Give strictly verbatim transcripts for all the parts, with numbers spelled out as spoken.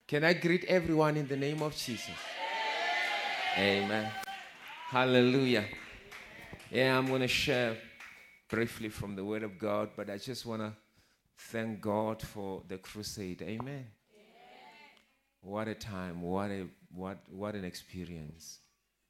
Can I greet everyone in the name of Jesus? Amen. Hallelujah. Yeah, I'm going to share briefly from the Word of God, but I just want to thank God for the crusade. Amen. Amen. What a time. What a what what an experience.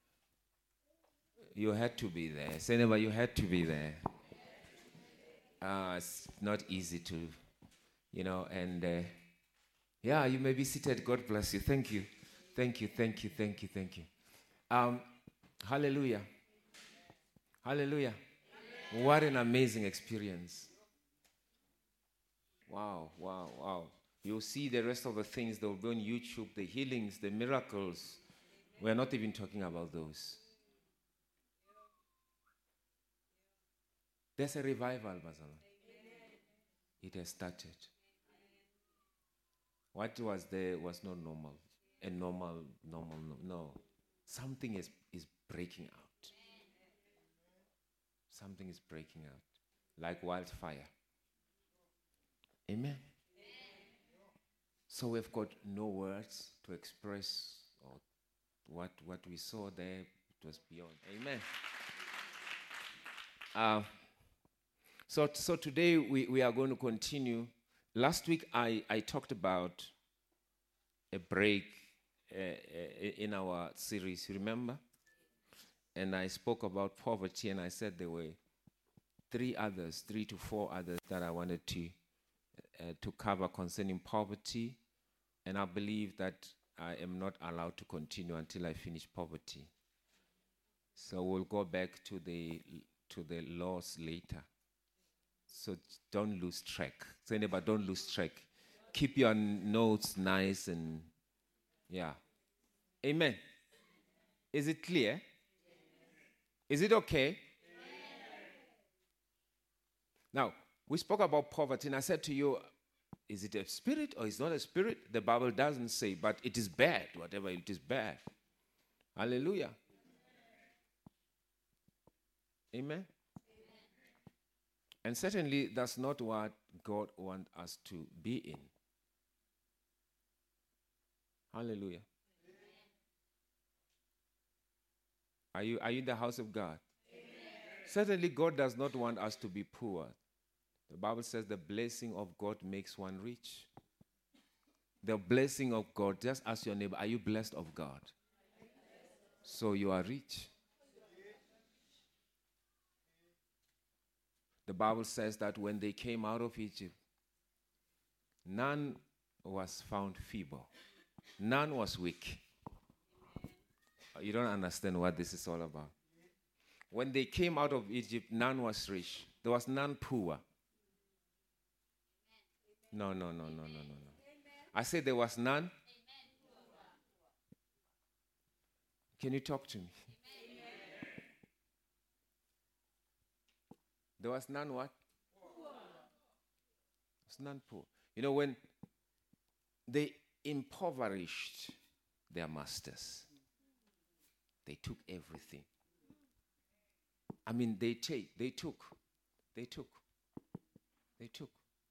You had to be there. Say never, you had to be there. Uh, it's not easy to, you know, and uh, yeah, you may be seated. God bless you. Thank you. Thank you, thank you, thank you, thank you. Um, hallelujah. Hallelujah. Amen. What an amazing experience. Wow, wow, wow. You'll see the rest of the things that will be on YouTube, the healings, the miracles. We're not even talking about those. There's a revival, Bazala. It has started. What was there was not normal. A normal, normal, no. no. Something is, is breaking out. Something is breaking out. Like wildfire. Amen. Amen. So we've got no words to express or what, what we saw there. It was beyond. Amen. Uh, so, so today we, we are going to continue. Last week I, I talked about a break uh, uh, in our series, remember? And I spoke about poverty, and I said there were three others, three to four others that I wanted to uh, to cover concerning poverty. And I believe that I am not allowed to continue until I finish poverty. So we'll go back to the to the laws later. So don't lose track. Say neighbor, don't lose track. Keep your notes nice and yeah. Amen. Is it clear? Is it okay? Now, we spoke about poverty, and I said to you, is it a spirit or is it not a spirit? The Bible doesn't say, but it is bad, whatever it is bad. Hallelujah. Amen. And certainly, that's not what God wants us to be in. Hallelujah. Are you, are you in the house of God? Amen. Certainly, God does not want us to be poor. The Bible says the blessing of God makes one rich. The blessing of God, just ask your neighbor, are you blessed of God? So you are rich. The Bible says that when they came out of Egypt, none was found feeble. None was weak. You don't understand what this is all about. When they came out of Egypt, none was rich. There was none poor. No, no, no, no, no, no, no. I said there was none. Can you talk to me? There was none what? There was none poor. You know, when they impoverished their masters, they took everything. I mean, they take, they took, they took, they took.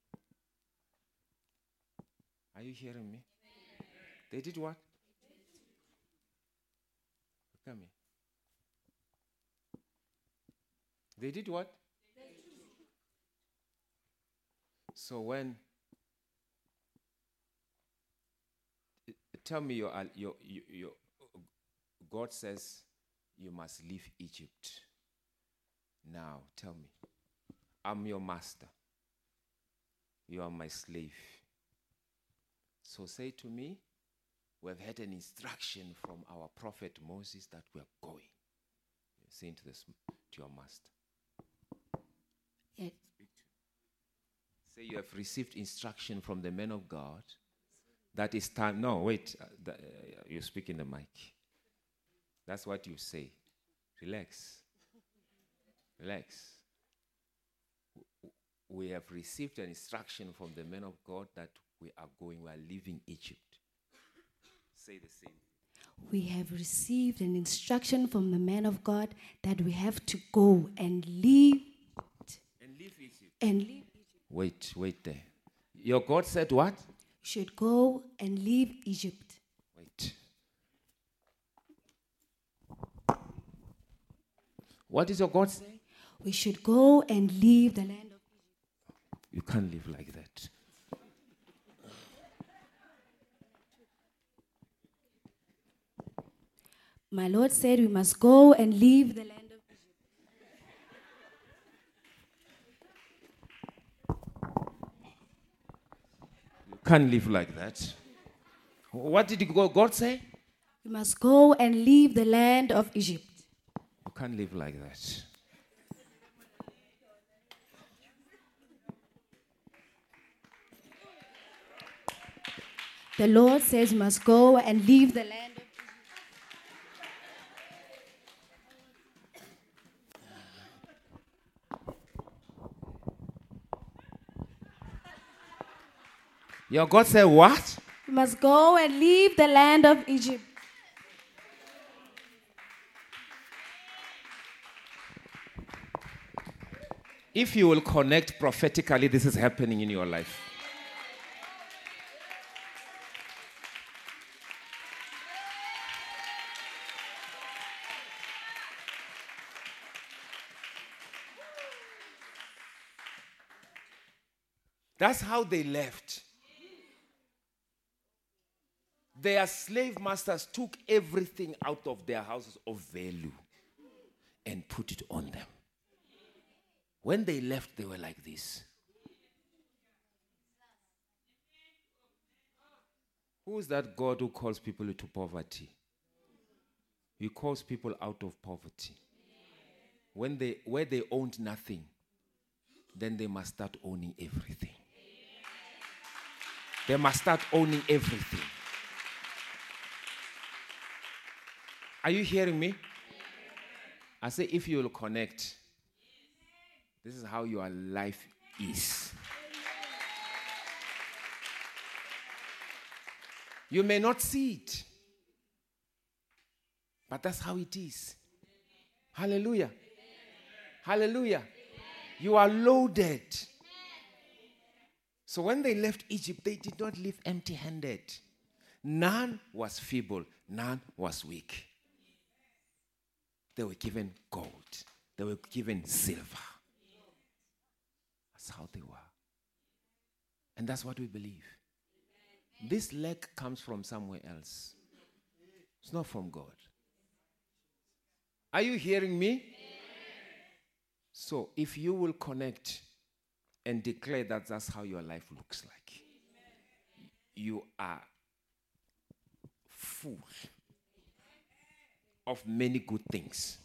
Are you hearing me? Amen. They did what? Come here. They did what? They took. So when, tell me your, your, your, your, God says you must leave Egypt. Now, tell me, I'm your master. You are my slave. So say to me, we have had an instruction from our prophet Moses that we are going. You're saying to, this, to your master. Yes. Speak to. Say you have received instruction from the man of God. That is time. No, wait. Uh, the, uh, you speak in the mic. That's what you say. Relax. Relax. We have received an instruction from the man of God that we are going, we are leaving Egypt. Say the same. We have received an instruction from the man of God that we have to go and leave. And leave Egypt. And leave Egypt. Wait, wait there. Your God said what? should go and leave Egypt. Wait. What does your God say? We should go and leave the land of Egypt. You can't live like that. My Lord said we must go and leave the land of Egypt. You can't live like that. What did God say? We must go and leave the land of Egypt. You can't live like that. The Lord says we must go and leave the land of Egypt. Your God said what? We must go and leave the land of Egypt. If you will connect prophetically, this is happening in your life. That's how they left. Their slave masters took everything out of their houses of value and put it on them. When they left, they were like this. Who is that God who calls people into poverty? He calls people out of poverty. When they, where they owned nothing, then they must start owning everything. They must start owning everything. Are you hearing me? I say if you will connect, this is how your life is. You may not see it, but that's how it is. Hallelujah. Hallelujah. You are loaded. So when they left Egypt, they did not leave empty-handed. None was feeble, none was weak. They were given gold. They were given silver. That's how they were. And that's what we believe. This lack comes from somewhere else. It's not from God. Are you hearing me? So if you will connect and declare that that's how your life looks like, you are full of many good things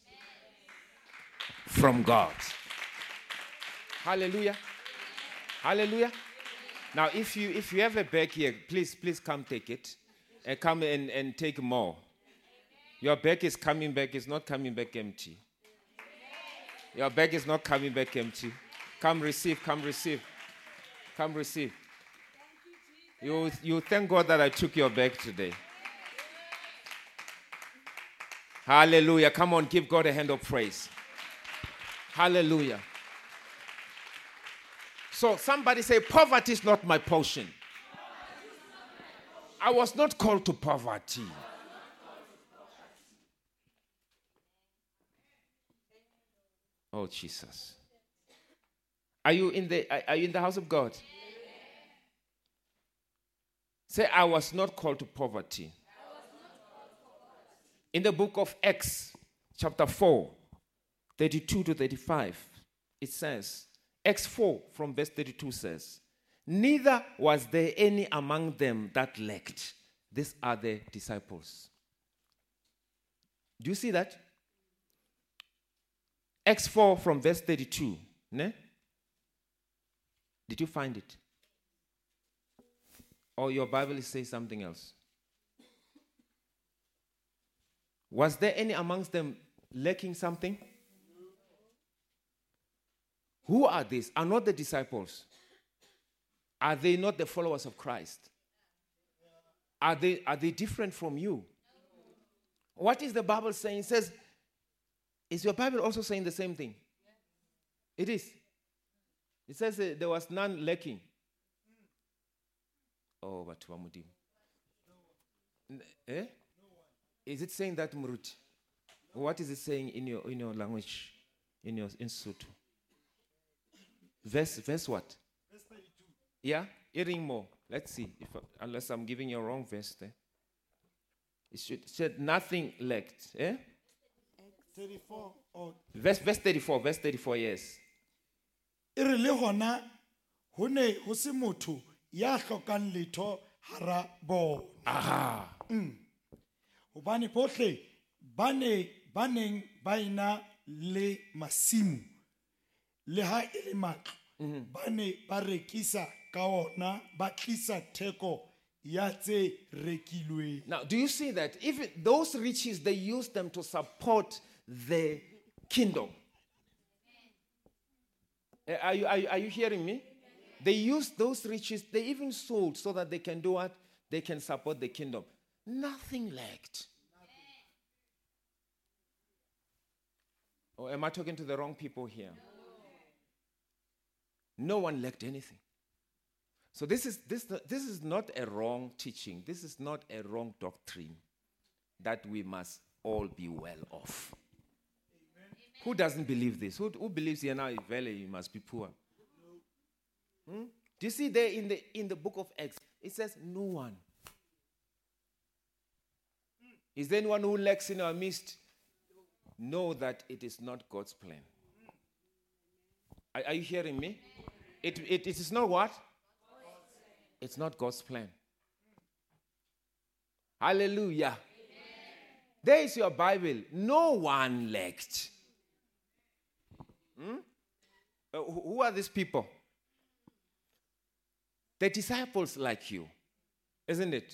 from God. Hallelujah. Hallelujah. Now, if you if you have a bag here, please, please come take it. And come and, and take more. Your bag is coming back, it's not coming back empty. Your bag is not coming back empty. Come receive, come receive. Come receive. You, you thank God that I took your bag today. Hallelujah. Come on, give God a hand of praise. Hallelujah. So somebody say, poverty is not my portion. I was not called to poverty. Oh, Jesus. Are you in the are you in the house of God? Say, I was not called to poverty. In the book of Acts, chapter four, thirty-two to thirty-five, it says, Acts four from verse thirty-two says, neither was there any among them that lacked. These are the disciples. Do you see that? Acts four from verse thirty-two. Ne? Did you find it? Or your Bible is saying something else? Was there any amongst them lacking something? Who are these? Are not the disciples? Are they not the followers of Christ? Are they, are they different from you? What is the Bible saying? It says, is your Bible also saying the same thing? It is. It says uh, there was none lacking. Oh, but Modimo. Eh? Is it saying that, Muruti? What is it saying in your in your language, in your in Sotho? Verse verse what? Verse thirty-two. Yeah, hearing more. Let's see if unless I'm giving you a wrong verse there. It should said nothing lacked. Eh? thirty-four. Oh, Verse verse thirty-four. Verse thirty-four. Yes. e re le hona ho ne ho se motho ya hlokang letho hara bona. Aha. Hobane bohle ba ne ba neng ba ena le masimo le ha e le matlo ba ne ba rekisa ka ona ba tlisa theko ya tse rekilweng. Now, do you see that? Even those riches, they use them to support the kingdom. Uh, Are you, are, you, are you hearing me? They use those riches, they even sold so that they can do what? They can support the kingdom. Nothing lacked. Or am I talking to the wrong people here? No one lacked anything. So this is this this is not a wrong teaching. This is not a wrong doctrine that we must all be well off. Amen. Who doesn't believe this? Who, who believes here now valley you must be poor? Hmm? Do you see there in the in the book of Acts it says no one. Is there anyone who lacks in our midst? Know that it is not God's plan. Are, are you hearing me? It, it, it is not what? It's not God's plan. Hallelujah. Amen. There is your Bible. No one lacked. Hmm? Uh, who who are these people? The disciples like you, isn't it?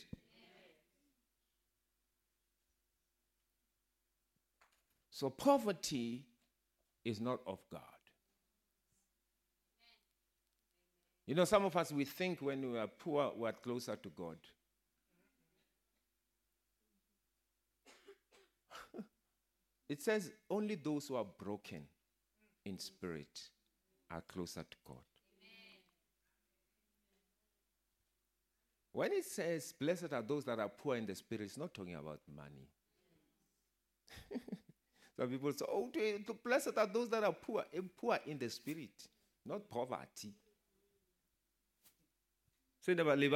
So poverty is not of God. You know, some of us, we think when we are poor, we are closer to God. It says only those who are broken in spirit are closer to God. When it says, blessed are those that are poor in the spirit, it's not talking about money. Some people say, oh, blessed are those that are poor, poor in the spirit, not poverty. Huh?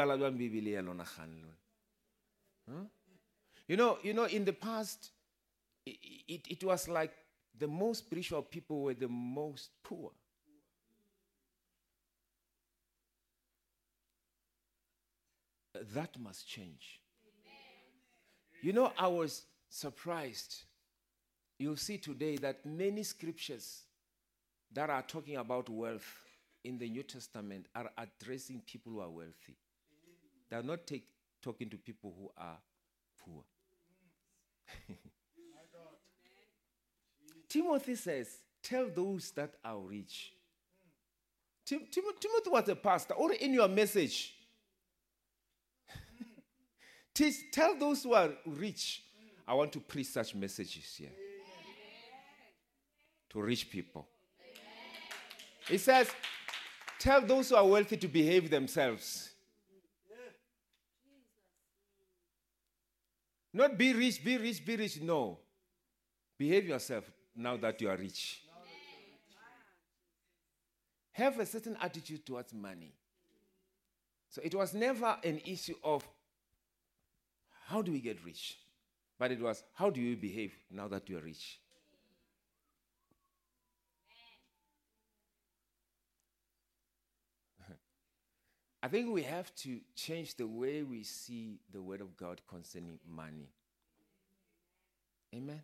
You know, you know, in the past, it, it, it was like the most spiritual people were the most poor. That must change. Amen. You know, I was surprised. You'll see today that many scriptures that are talking about wealth in the New Testament are addressing people who are wealthy. They are not take, talking to people who are poor. Timothy says, tell those that are rich. Tim, Tim, Timothy was a pastor, or in your message. Teach, tell those who are rich. I want to preach such messages here. To rich people. It says, tell those who are wealthy to behave themselves. Not be rich, be rich, be rich. No. Behave yourself now that you are rich. Have a certain attitude towards money. So it was never an issue of how do we get rich? But it was how do you behave now that you are rich? I think we have to change the way we see the word of God concerning money. Amen?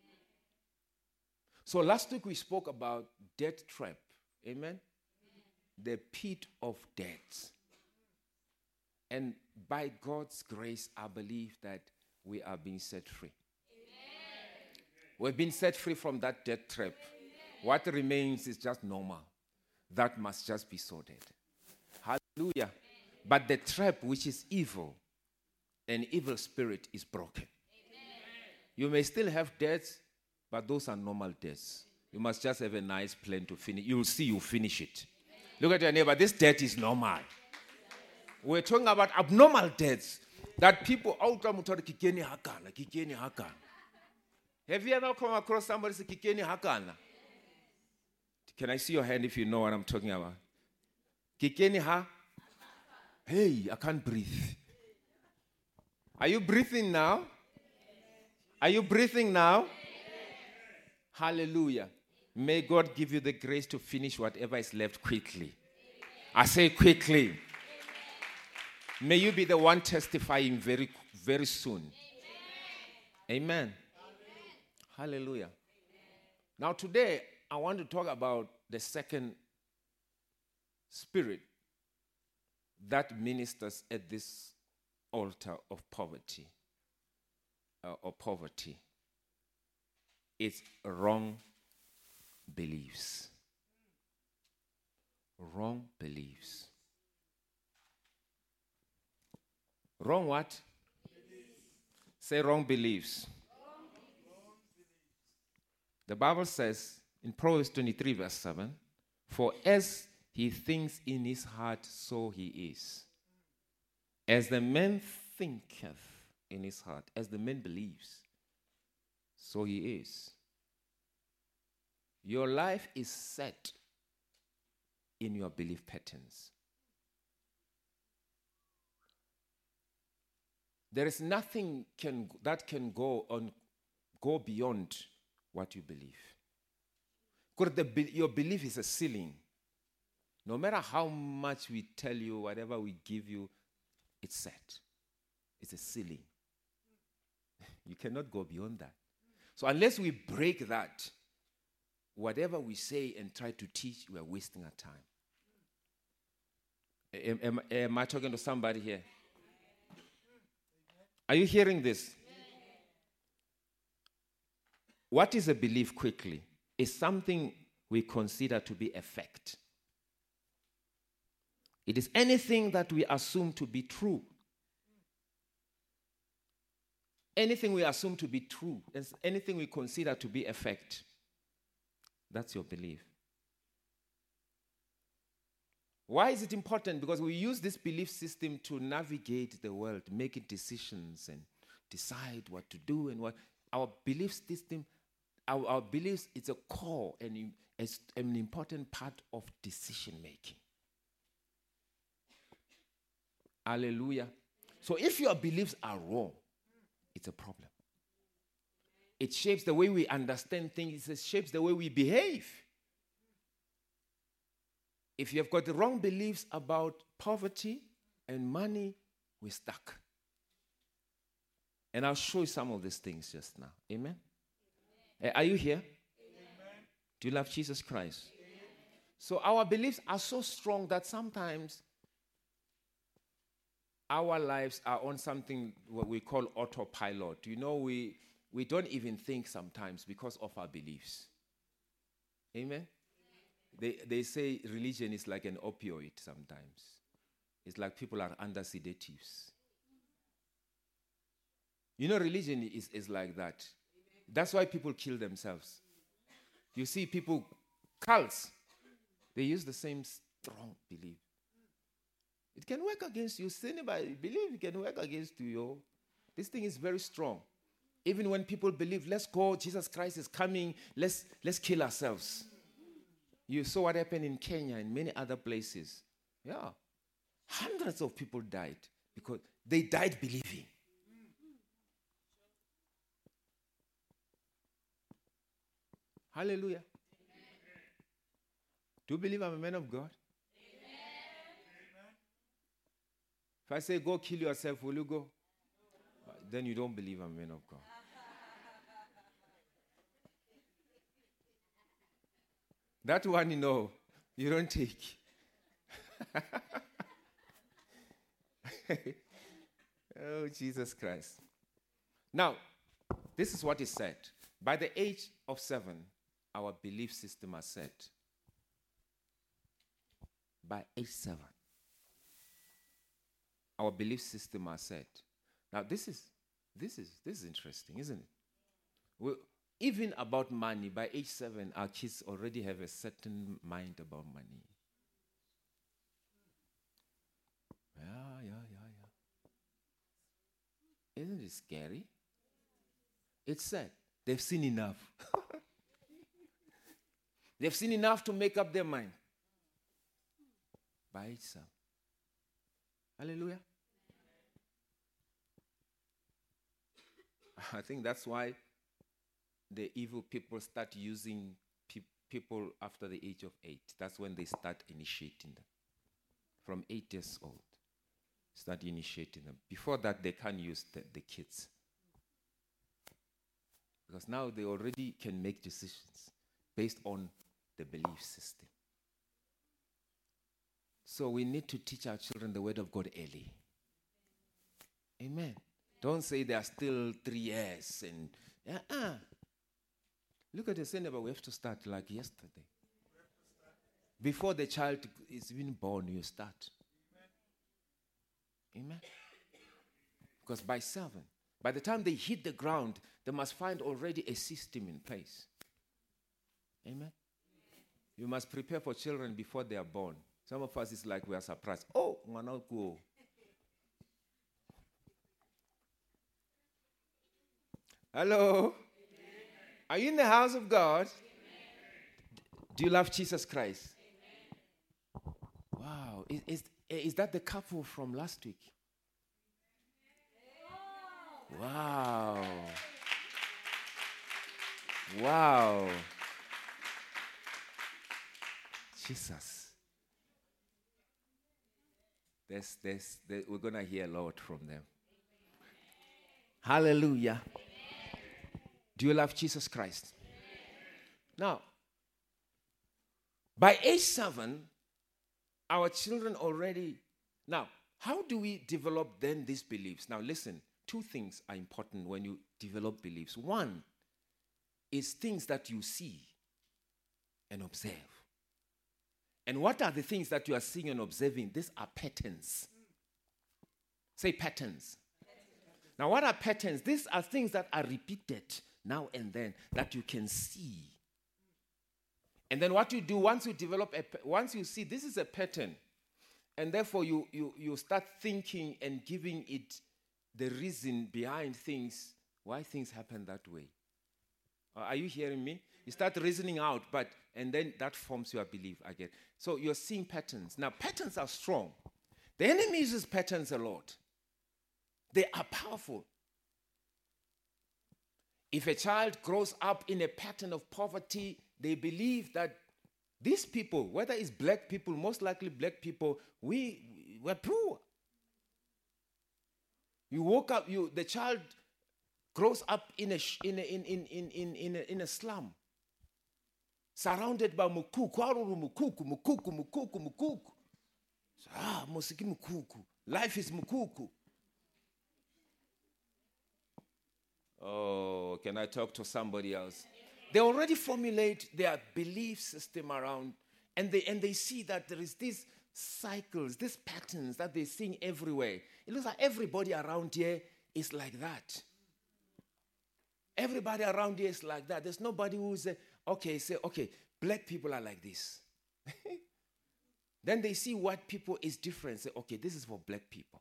So last week we spoke about debt trap. Amen? The pit of debt. And by God's grace, I believe that we are being set free. Amen. We've been set free from that debt trap. Amen. What remains is just normal. That must just be sorted. Hallelujah. Amen. But the trap, which is evil, an evil spirit, is broken. Amen. You may still have debts, but those are normal debts. You must just have a nice plan to finish. You'll see you finish it. Amen. Look at your neighbor. This debt is normal. We're talking about abnormal deaths. That people out there kikeni hakana, kikeni hakana. Have you ever come across somebody say kikeni hakana? Can I see your hand if you know what I'm talking about? Kikeni ha? Hey, I can't breathe. Are you breathing now? Are you breathing now? Hallelujah. May God give you the grace to finish whatever is left quickly. I say quickly. May you be the one testifying very, very soon. Amen. Amen. Hallelujah. Now today, I want to talk about the second spirit that ministers at this altar of poverty uh, or poverty. It's wrong beliefs. Wrong beliefs. Wrong what? Beliefs. Say wrong beliefs. Wrong beliefs. The Bible says in Proverbs twenty-three verse seven, for as he thinks in his heart, so he is. As the man thinketh in his heart, as the man believes, so he is. Your life is set in your belief patterns. There is nothing can, that can go on, go beyond what you believe. Because the, your belief is a ceiling. No matter how much we tell you, whatever we give you, it's set. It's a ceiling. You cannot go beyond that. So unless we break that, whatever we say and try to teach, we are wasting our time. Am, am, am I talking to somebody here? Are you hearing this? What is a belief quickly? It's something we consider to be a fact. It is anything that we assume to be true. Anything we assume to be true, anything we consider to be a fact. That's your belief. Why is it important? Because we use this belief system to navigate the world, making decisions and decide what to do and what. Our belief system, our, our beliefs, it's a core and it's an important part of decision making. Hallelujah. So if your beliefs are wrong, it's a problem. It shapes the way we understand things. It shapes the way we behave. If you have got the wrong beliefs about poverty and money, we're stuck. And I'll show you some of these things just now. Amen? Amen. Are you here? Amen. Do you love Jesus Christ? Amen. So our beliefs are so strong that sometimes our lives are on something what we call autopilot. You know, we, we don't even think sometimes because of our beliefs. Amen? They, they say religion is like an opioid sometimes. It's like people are under sedatives. You know, religion is, is like that. That's why people kill themselves. You see people, cults, they use the same strong belief. It can work against you. Anybody believe it can work against you. This thing is very strong. Even when people believe, let's go, Jesus Christ is coming, let's, let's kill ourselves. You saw what happened in Kenya and many other places. Yeah. Hundreds of people died because they died believing. Hallelujah. Amen. Do you believe I'm a man of God? Amen. If I say go kill yourself, will you go? Uh, then you don't believe I'm a man of God. That one, you know, you don't take. Oh, Jesus Christ. Now, this is what is said. By the age of seven, our belief system are set. By age seven, our belief system are set. Now, this is this is this is interesting, isn't it? We, even about money, by age seven, our kids already have a certain mind about money. Yeah, Isn't it scary? It's sad. They've seen enough. They've seen enough to make up their mind. By itself. Hallelujah. I think that's why the evil people start using pe- people after the age of eight. That's when they start initiating them. From eight years old. Start initiating them. Before that, they can't use the, the kids. Because now they already can make decisions based on the belief system. So we need to teach our children the word of God early. Amen. Don't say they are still three years and uh-uh. Look at the same neighbor. We have to start like yesterday. Before the child is even born, you start. Amen. Amen. Because by seven, by the time they hit the ground, they must find already a system in place. Amen. You must prepare for children before they are born. Some of us is like we are surprised. Oh, ngwana go. Hello. Amen. Are you in the house of God? Amen. Do you love Jesus Christ? Amen. Wow. Is, is, is that the couple from last week? Wow. Wow. Jesus. There's, there's, there, we're going to hear a lot from them. Hallelujah. Amen. Do you love Jesus Christ? Amen. Now, by age seven, our children already... Now, how do we develop then these beliefs? Now, listen, two things are important when you develop beliefs. One is things that you see and observe. And what are the things that you are seeing and observing? These are patterns. Say patterns. Now, what are patterns? These are things that are repeated now and then that you can see. And then what you do once you develop, a, once you see this is a pattern, and therefore you, you, you start thinking and giving it the reason behind things, why things happen that way. Uh, are you hearing me? You start reasoning out, but and then that forms your belief again. So you're seeing patterns. Now, patterns are strong. The enemy uses patterns a lot. They are powerful. If a child grows up in a pattern of poverty, they believe that these people, whether it's black people, most likely black people, we were poor. You woke up, you the child grows up in a in a, in in in in in a, in a slum, surrounded by mukuku, aruru mukuku, mukuku, mukuku, mukuku. Ah, musiki mukuku. Life is mukuku. Oh, can I talk to somebody else? They already formulate their belief system around, and they and they see that there is these cycles, these patterns that they're seeing everywhere. It looks like everybody around here is like that. Everybody around here is like that. There's nobody who's, uh, okay, say, okay, black people are like this. Then they see white people is different. Say, okay, this is for black people.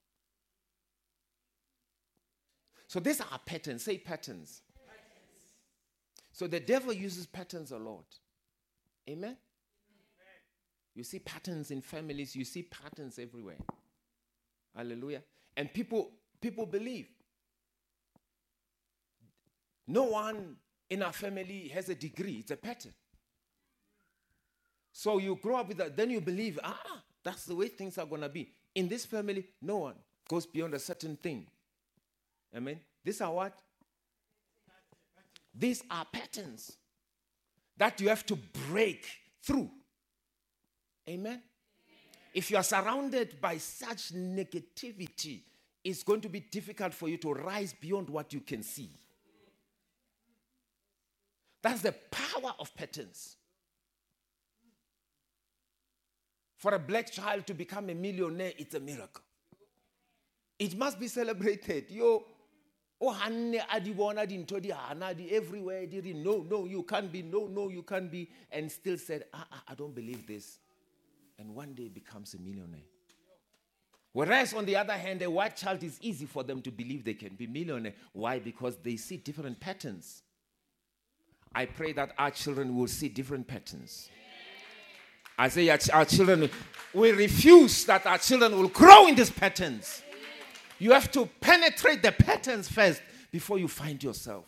So these are patterns. Say patterns. Patterns. So the devil uses patterns a lot. Amen? Amen? You see patterns in families. You see patterns everywhere. Hallelujah. And people, people believe. No one in our family has a degree. It's a pattern. So you grow up with that. Then you believe, ah, that's the way things are going to be. In this family, no one goes beyond a certain thing. Amen. These are what? These are patterns that you have to break through. Amen. Amen. If you are surrounded by such negativity, it's going to be difficult for you to rise beyond what you can see. That's the power of patterns. For a black child to become a millionaire, it's a miracle. It must be celebrated. Yo, oh, everywhere. No, no, you can't be. No, no, you can't be. And still said, ah, I don't believe this. And one day becomes a millionaire. Whereas, on the other hand, a white child is easy for them to believe they can be millionaire. Why? Because they see different patterns. I pray that our children will see different patterns. I say our, our children, we refuse that our children will grow in these patterns. You have to penetrate the patterns first before you find yourself.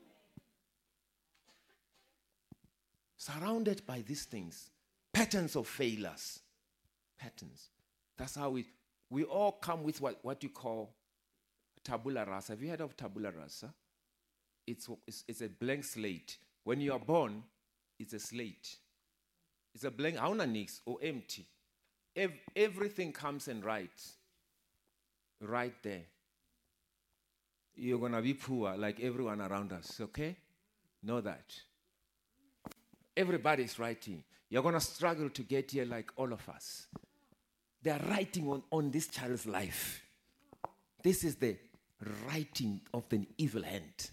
Surrounded by these things, patterns of failures. Patterns. That's how we, we all come with what, what you call tabula rasa. Have you heard of tabula rasa? It's, it's, it's a blank slate. When you are born, it's a slate. It's a blank, hauna or empty. Ev- everything comes and writes. Right there. You're going to be poor like everyone around us, okay? Know that. Everybody's writing. You're going to struggle to get here like all of us. They are writing on, on this child's life. This is the writing of the evil hand.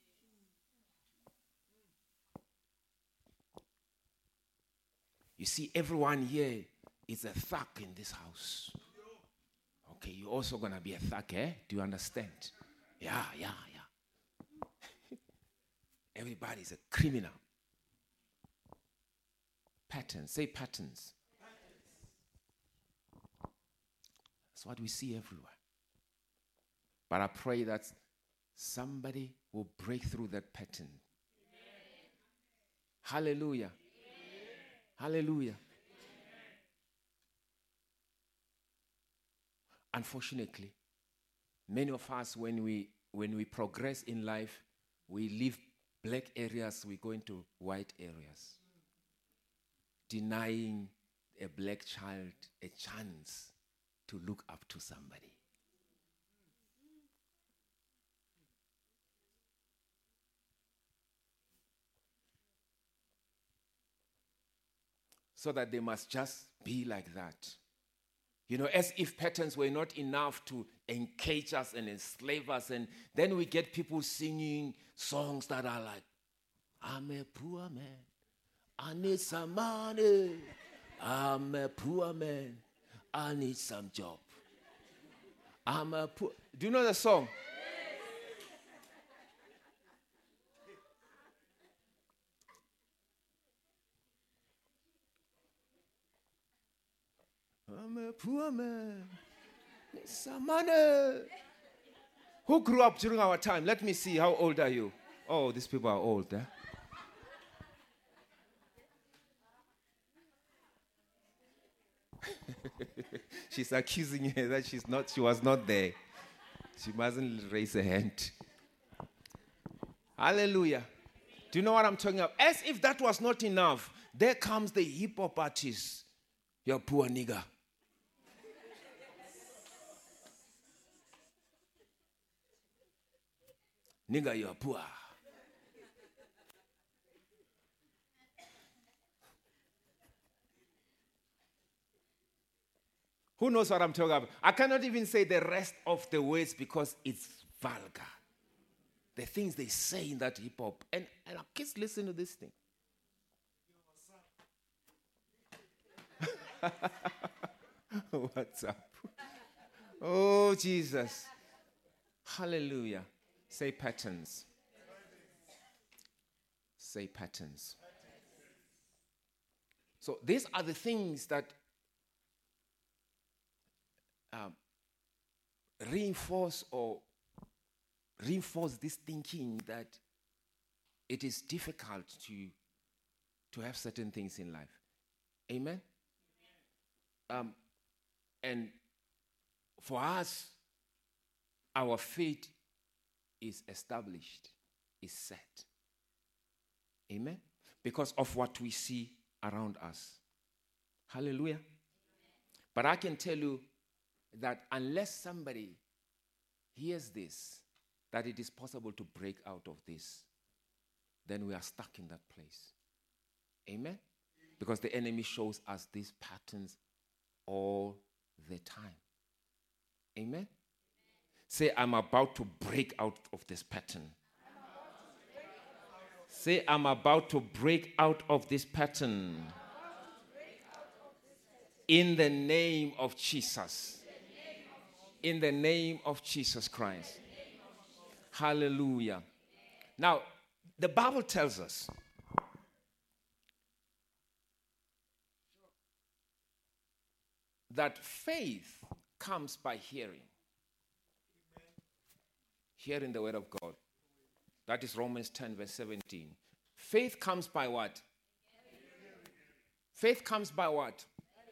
You see, everyone here is a thug in this house. Okay, you're also going to be a thug, eh? Do you understand? Yeah, yeah, yeah. Everybody's a criminal. Patterns. Say patterns. That's what we see everywhere. But I pray that somebody will break through that pattern. Amen. Hallelujah. Amen. Hallelujah. Amen. Unfortunately, many of us, when we when we progress in life, we leave black areas, we go into white areas, denying a black child a chance to look up to somebody. So that they must just be like that. You know, as if patterns were not enough to encage us and enslave us. And then we get people singing songs that are like, I'm a poor man. I need some money. I'm a poor man. I need some job. I'm a poor... Do you know the song? I'm a poor man. Need some money. Who grew up during our time? Let me see. How old are you? Oh, these people are old, eh? She's accusing her that she's not, she was not there. She mustn't raise her hand. Hallelujah. Do you know what I'm talking about? As if that was not enough, there comes the hip hop artist. You're a poor nigger. Nigger, you're poor. Who knows what I'm talking about? I cannot even say the rest of the words because it's vulgar. The things they say in that hip hop. And, and our kids listen to this thing. What's up? Oh, Jesus. Hallelujah. Say patterns. Say patterns. So these are the things that um, reinforce or reinforce this thinking that it is difficult to, to have certain things in life. Amen? Um, and for us, our faith is established, is set. Amen? Because of what we see around us. Hallelujah. But I can tell you that unless somebody hears this, that it is possible to break out of this, then we are stuck in that place. Amen? Because the enemy shows us these patterns all the time. Amen? Say, I'm about to break out of this pattern. Say, I'm about to break out of this pattern. In the name of Jesus. In the name of Jesus Christ. Hallelujah. Now, the Bible tells us that faith comes by hearing. Hearing the word of God. That is Romans ten, verse seventeen. Faith comes by what? Faith comes by what?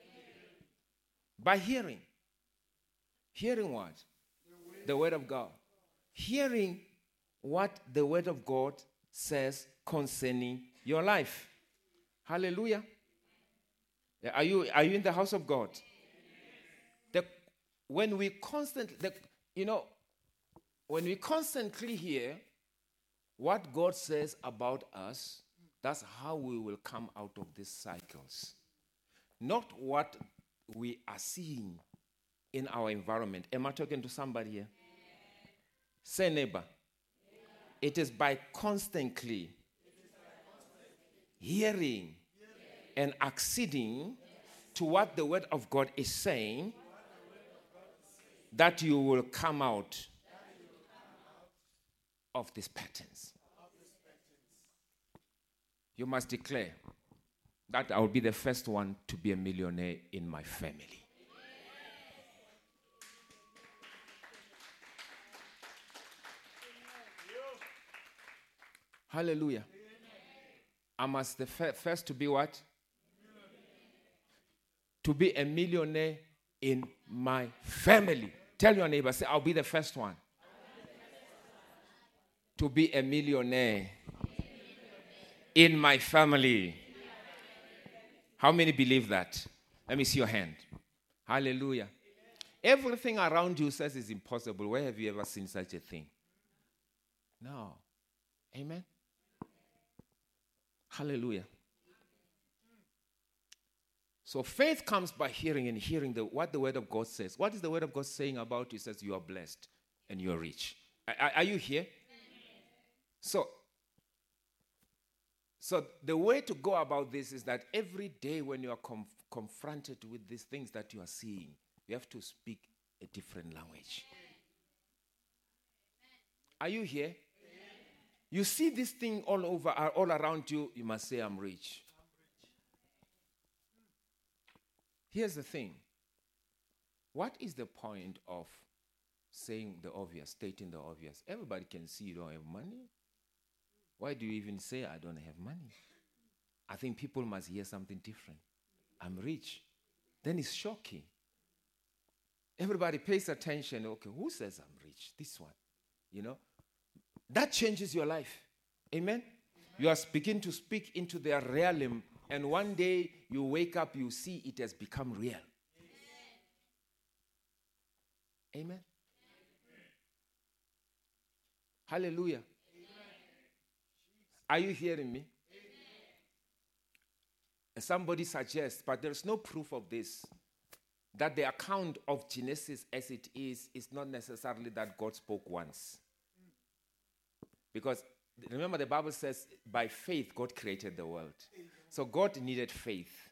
By hearing. Hearing what? The word of God. Hearing what the word of God says concerning your life. Hallelujah. Are you, are you in the house of God? The, when we constantly, the, you know, when we constantly hear what God says about us, that's how we will come out of these cycles. Not what we are seeing in our environment. Am I talking to somebody here? Say neighbor. It is by constantly hearing and acceding to what the word of God is saying that you will come out of these patterns. You must declare that I will be the first one to be a millionaire in my family. Hallelujah. I must the f- first to be what? To be a millionaire in my family. Tell your neighbor, say, I'll be the first one to be a millionaire in my family. How many believe that? Let me see your hand. Hallelujah. Everything around you says it's impossible. Where have you ever seen such a thing? No. Amen. Hallelujah. So faith comes by hearing, and hearing the, what the word of God says. What is the word of God saying about you? It says you are blessed and you are rich. Are, are you here? So, so the way to go about this is that every day when you are conf- confronted with these things that you are seeing, you have to speak a different language. Are you here? You see this thing all over, all around you, you must say, I'm rich. Here's the thing. What is the point of saying the obvious, stating the obvious? Everybody can see you don't have money. Why do you even say I don't have money? I think people must hear something different. I'm rich. Then it's shocking. Everybody pays attention. Okay, who says I'm rich? This one. You know? That changes your life. Amen? Amen? You are beginning to speak into their realm, and one day you wake up, you see it has become real. Amen? Amen? Hallelujah. Amen. Are you hearing me? And somebody suggests, but there's no proof of this, that the account of Genesis as it is, is not necessarily that God spoke once. Because remember, the Bible says, by faith, God created the world. So God needed faith.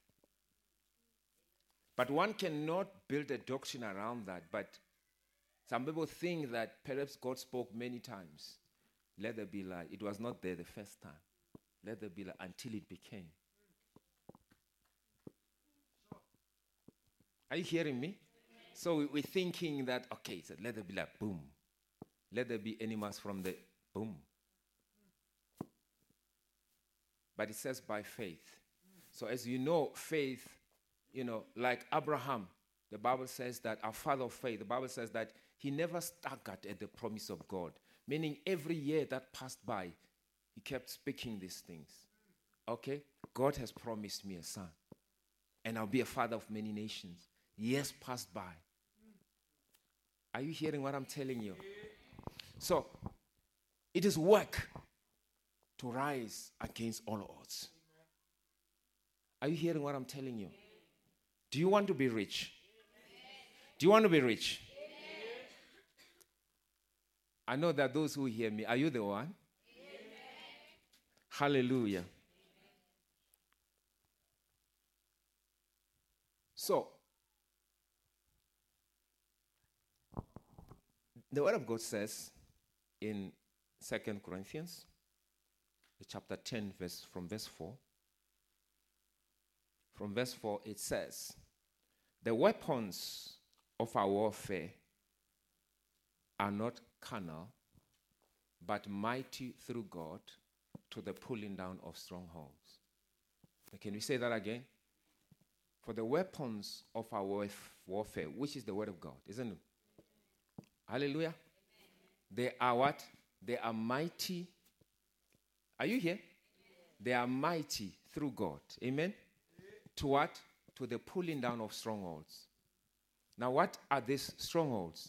But one cannot build a doctrine around that. But some people think that perhaps God spoke many times. Let there be light. It was not there the first time. Let there be light until it became. Are you hearing me? So we, we're thinking that, okay, so let there be light, boom. Let there be animals from the boom. But it says by faith. So as you know, faith, you know, like Abraham, the Bible says that our father of faith, the Bible says that he never staggered at the promise of God. Meaning every year that passed by, he kept speaking these things. Okay? God has promised me a son. And I'll be a father of many nations. Years passed by. Are you hearing what I'm telling you? So, it is work to rise against all odds. Are you hearing what I'm telling you? Do you want to be rich? Do you want to be rich? I know that those who hear me, are you the one? Hallelujah. So, The Word of God says in Second Corinthians, chapter ten, verse, from verse four, from verse four, it says, the weapons of our warfare are not carnal, but mighty through God to the pulling down of strongholds. Can we say that again? For the weapons of our warf- warfare, which is the Word of God, isn't it? Hallelujah. Amen. They are what? They are mighty. Are you here? Amen. They are mighty through God. Amen. Amen. To what? To the pulling down of strongholds. Now, what are these strongholds?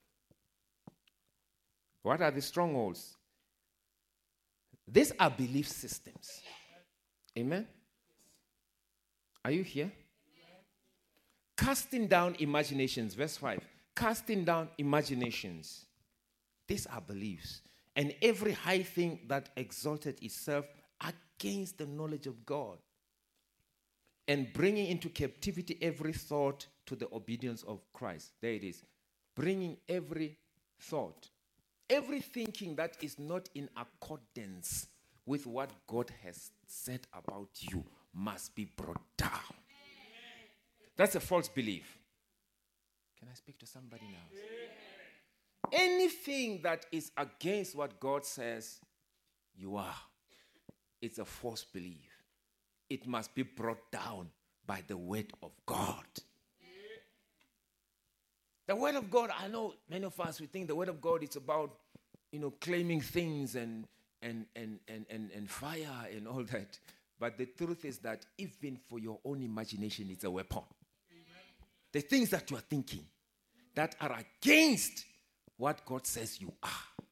What are the strongholds? These are belief systems. Amen. Are you here? Amen. Casting down imaginations, verse five. Casting down imaginations. These are beliefs. And every high thing that exalted itself against the knowledge of God. And bringing into captivity every thought to the obedience of Christ. There it is. Bringing every thought, every thinking that is not in accordance with what God has said about you must be brought down. Amen. That's a false belief. Can I speak to somebody now? Amen. Anything that is against what God says you are, it's a false belief. It must be brought down by the word of God. Amen. The word of God, I know many of us, we think the word of God is about, you know, claiming things and and and and and, and fire and all that. But the truth is that even for your own imagination, it's a weapon. Amen. The things that you are thinking that are against what God says you are.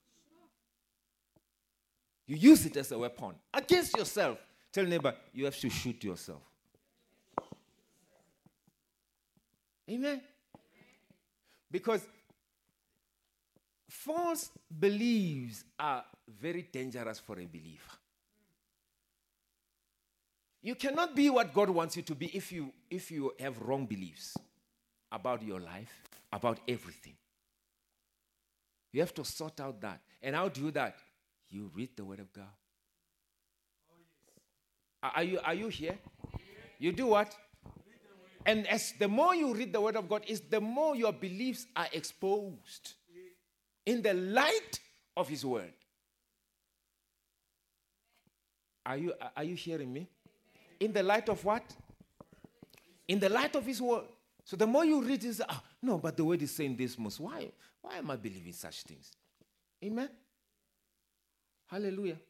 You use it as a weapon against yourself. Tell neighbor, you have to shoot yourself. Amen. Because false beliefs are very dangerous for a believer. You cannot be what God wants you to be if you if you have wrong beliefs about your life, about everything. You have to sort out that. And how do you do that? You read the Word of God. Oh, yes. Are you are you here? Yeah. You do what? And as the more you read the Word of God, is the more your beliefs are exposed in the light of His Word. Are you are you hearing me? In the light of what? In the light of His Word. So the more you read this, ah, no, but the Word is saying this most. Why? Why am I believing such things? Amen? Hallelujah.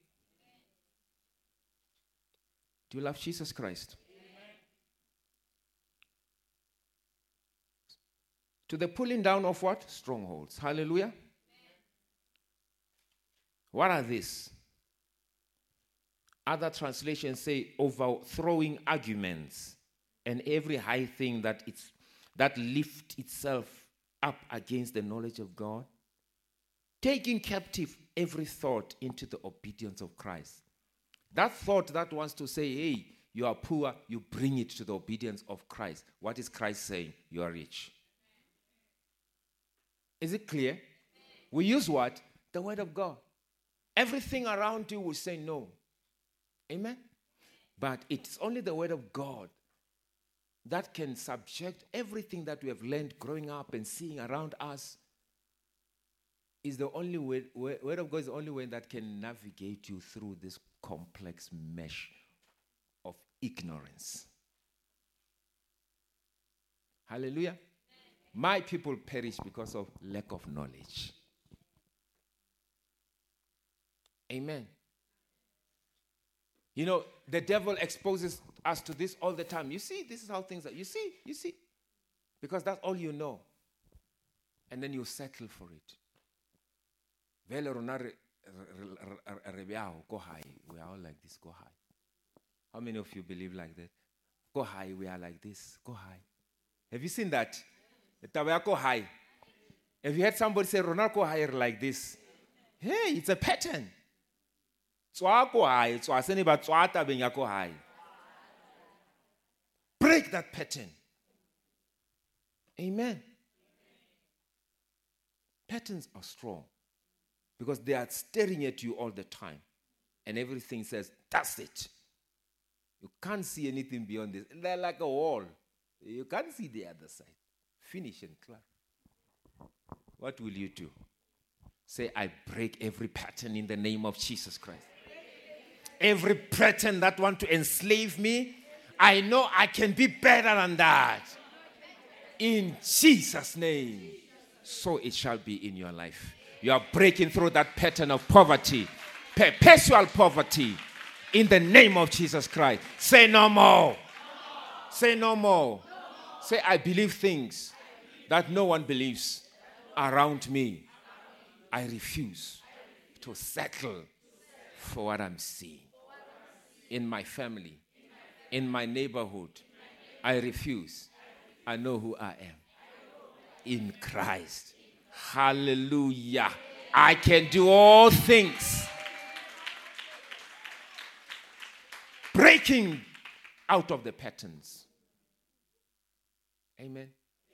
Do you love Jesus Christ? Amen. To the pulling down of what? Strongholds. Hallelujah. Amen. What are these? Other translations say overthrowing arguments and every high thing that it's that lifts itself up against the knowledge of God, taking captive every thought into the obedience of Christ. That thought that wants to say, hey, you are poor, you bring it to the obedience of Christ. What is Christ saying? You are rich. Is it clear? We use what? The Word of God. Everything around you will say no. Amen? But it's only the Word of God that can subject everything that we have learned growing up and seeing around us. Is the only way, Word of God is the only way that can navigate you through this complex mesh of ignorance. Hallelujah. My people perish because of lack of knowledge. Amen. You know, the devil exposes us to this all the time. You see, this is how things are. You see, you see. Because that's all you know. And then you settle for it. We are all like this, go high. How many of you believe like that? Go high, we are like this, go high. Have you seen that? Go high. Have you heard somebody say, Ronald, go higher like this? Hey, it's a pattern. Break that pattern. Amen. Patterns are strong because they are staring at you all the time. And everything says, that's it. You can't see anything beyond this. They're like a wall. You can't see the other side. Finish and clap. What will you do? Say, I break every pattern in the name of Jesus Christ. Every pattern that want to enslave me, I know I can be better than that. In Jesus' name. So it shall be in your life. You are breaking through that pattern of poverty, perpetual poverty, in the name of Jesus Christ. Say no more. Say no more. Say, I believe things that no one believes around me. I refuse to settle for what I'm seeing. In my family, in my neighborhood, I refuse. I know who I am. In Christ. Hallelujah. I can do all things. Breaking out of the patterns. Amen.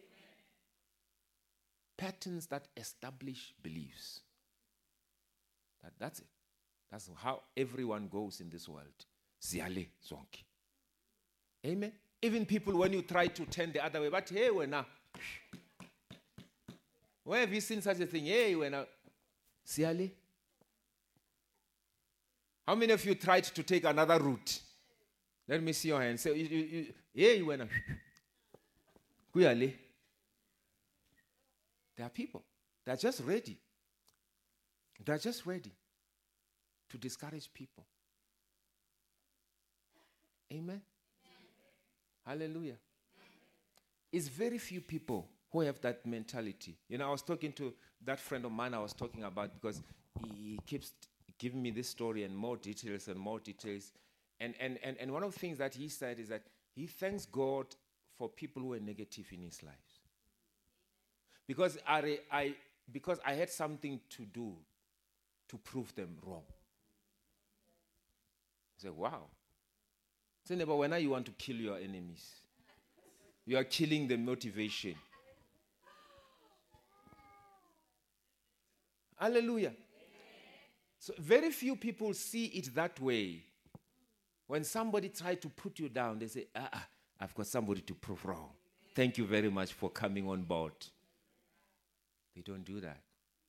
Patterns that establish beliefs. That, that's it. That's how everyone goes in this world. Ziale zonke. Amen. Even people, when you try to turn the other way, but hey, we're now. Where have you seen such a thing? Hey, we're now. Ziale. How many of you tried to take another route? Let me see your hand. Say, you, you, you, hey, we're now. Kuyale. There are people. They're just ready. They're just ready to discourage people. Amen. Hallelujah. It's very few people who have that mentality. You know, I was talking to that friend of mine I was talking about because he keeps giving me this story and more details and more details. And, and, and, and one of the things that he said is that he thanks God for people who are negative in his life. Because I, I, because I had something to do to prove them wrong. I said, wow. Say, never, when you want to kill your enemies, you are killing the motivation. Hallelujah. So very few people see it that way. When somebody tries to put you down, they say, ah, ah, I've got somebody to prove wrong. Thank you very much for coming on board. They don't do that.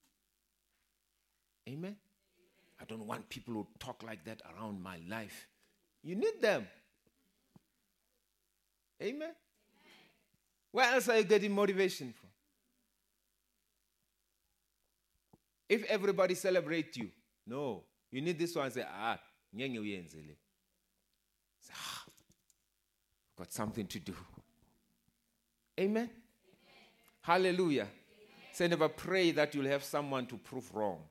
Amen? I don't want people who talk like that around my life. You need them. Amen? Where else are you getting motivation from? If everybody celebrates you, no. You need this one and say, ah, ngenge uyenzele. Say, ah, got something to do. Amen? Amen. Hallelujah. Amen. Say, never pray that you'll have someone to prove wrong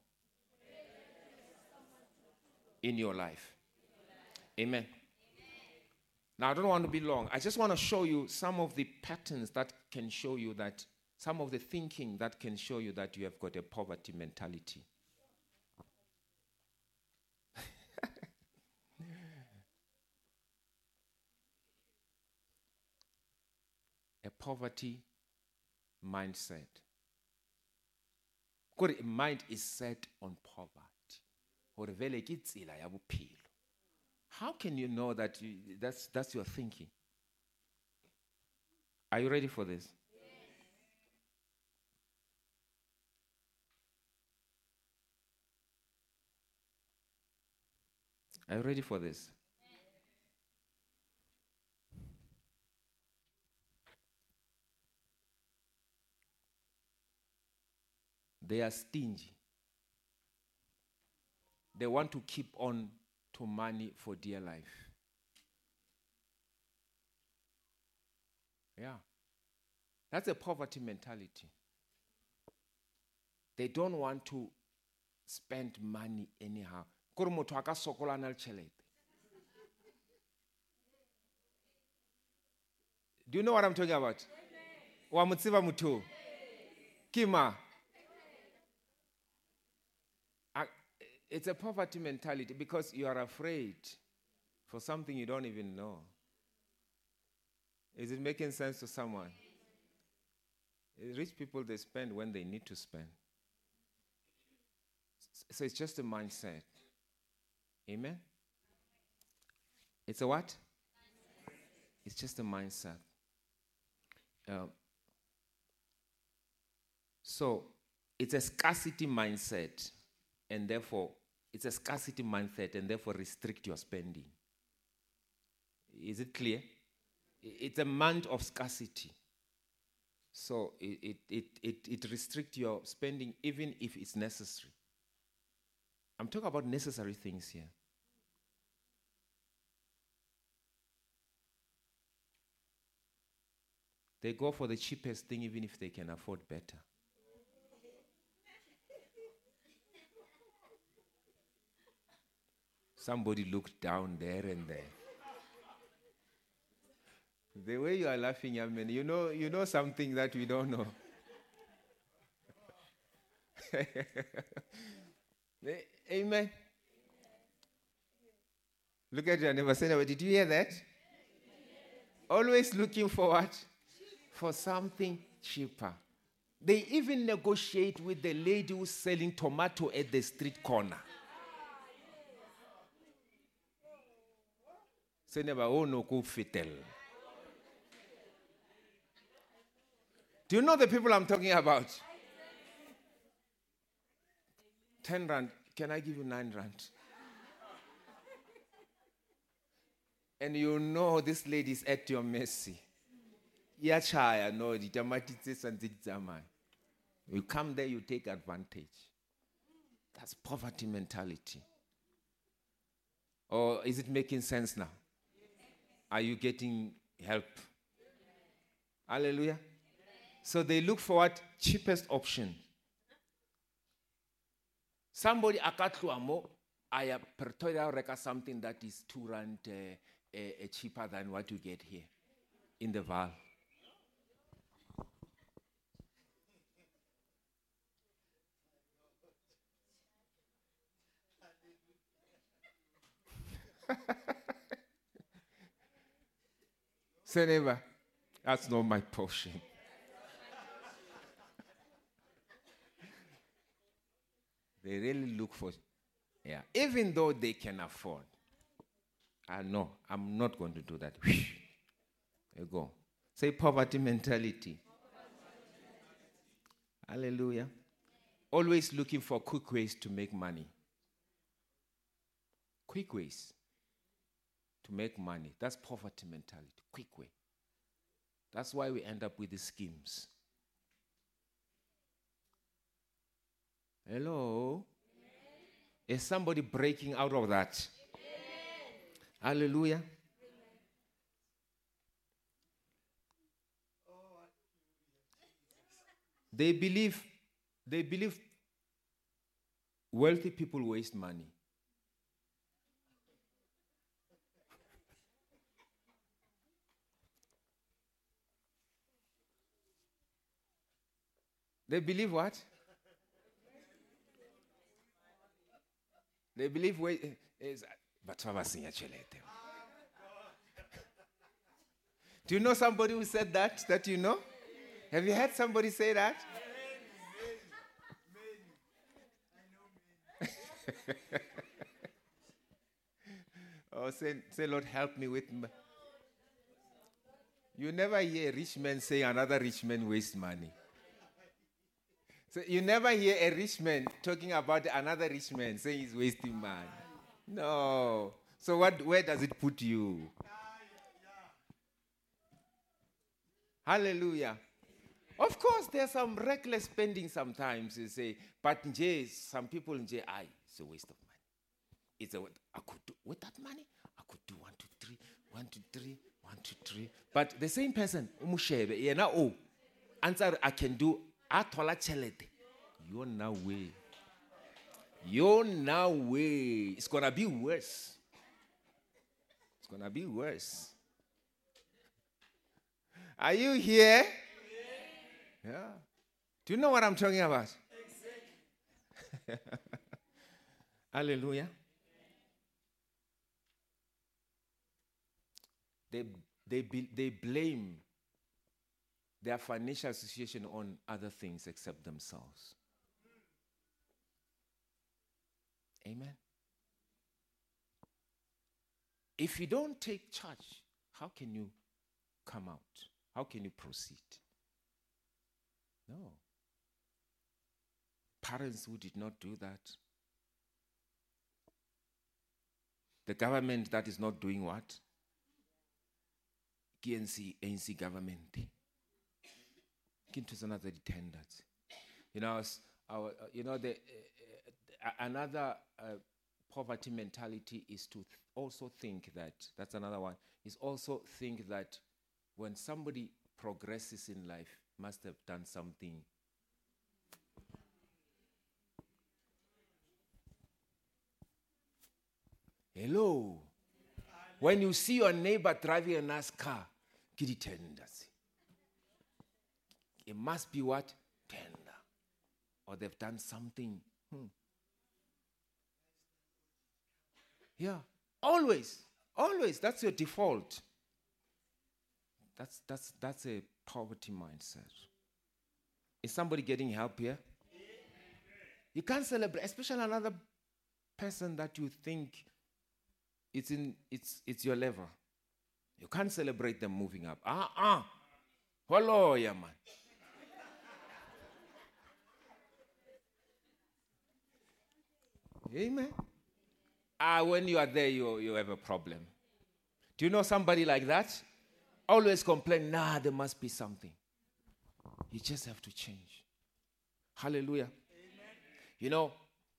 in your life. Amen. Amen. Now, I don't want to be long. I just want to show you some of the patterns that can show you that, some of the thinking that can show you that you have got a poverty mentality. A poverty mindset. Because mind is set on poverty. How can you know that you, that's, that's your thinking? Are you ready for this? Yes. Are you ready for this? Yes. They are stingy. They want to keep on to money for dear life. Yeah. That's a poverty mentality. They don't want to spend money anyhow. Do you know what I'm talking about? Wa mutsiva mutu. Kima. It's a poverty mentality because you are afraid for something you don't even know. Is it making sense to someone? Rich people, they spend when they need to spend. So it's just a mindset. Amen? It's a what? It's just a mindset. Um, so it's a scarcity mindset, and therefore, it's a scarcity mindset, and therefore restrict your spending. Is it clear? It's a month of scarcity. So it, it, it, it, it restricts your spending even if it's necessary. I'm talking about necessary things here. They go for the cheapest thing even if they can afford better. Somebody looked down there and there. The way you are laughing, young man, you know, you know something that we don't know. Amen. Look at your neighbor. Say, did you hear that? Always looking for what? For something cheaper. They even negotiate with the lady who's selling tomato at the street corner. Say, never, oh no, go fitel. Do you know the people I'm talking about? Ten rand. Can I give you nine rand? And you know this lady is at your mercy. You come there, you take advantage. That's poverty mentality. Or is it making sense now? Are you getting help? Hallelujah. So they look for what? Cheapest option. Somebody akatluamo aya Pretoria reka something that is two rand uh, uh, uh, cheaper than what you get here in the Val. Say neighbor, that's not my portion. They really look for, yeah, even though they can afford. I know, I'm not going to do that. There you go. Say poverty mentality. Hallelujah. Always looking for quick ways to make money. Quick ways to make money. That's poverty mentality. Quick way. That's why we end up with these schemes. Hello? Amen. Is somebody breaking out of that? Amen. Hallelujah. Amen. They believe, they believe wealthy people waste money. They believe what? They believe wait is but do you know somebody who said that? That you know? Have you heard somebody say that? Oh, say, say, Lord, help me with. M-. You never hear a rich man say another rich man waste money. So you never hear a rich man talking about another rich man saying he's wasting money. No. So what? Where does it put you? Hallelujah. Of course, there's some reckless spending sometimes. You say, but nje, some people nje, I, it's a waste of money. It's a, I could do, with that money, I could do one, two, three, one, two, three, one, two, three. But the same person, umushebe, yeah, now, oh, answer, I can do, atola chelete. You're now way. You're now way. It's going to be worse. It's going to be worse. Are you here? Yeah. Do you know what I'm talking about? Exactly. Hallelujah. They, they, be, they blame their financial situation on other things except themselves. Amen. If you don't take charge, how can you come out? How can you proceed? No. Parents who did not do that. The government that is not doing what? K N C, A N C government. Into another tenders. You know, our, you know, the uh, another uh, poverty mentality is to th- also think that, that's another one, is also think that when somebody progresses in life, must have done something. Hello. When you see your neighbor driving a nice car, get it tenders. It must be what? Tender. Or they've done something. Hmm. Yeah. Always. Always. That's your default. That's that's that's a poverty mindset. Is somebody getting help here? You can't celebrate, especially another person that you think it's in it's it's your level. You can't celebrate them moving up. Ah ah. Hello, yeah, man. Amen. Ah, when you are there, you, you have a problem. Do you know somebody like that? Always complain, nah, there must be something. You just have to change. Hallelujah. Amen. You know,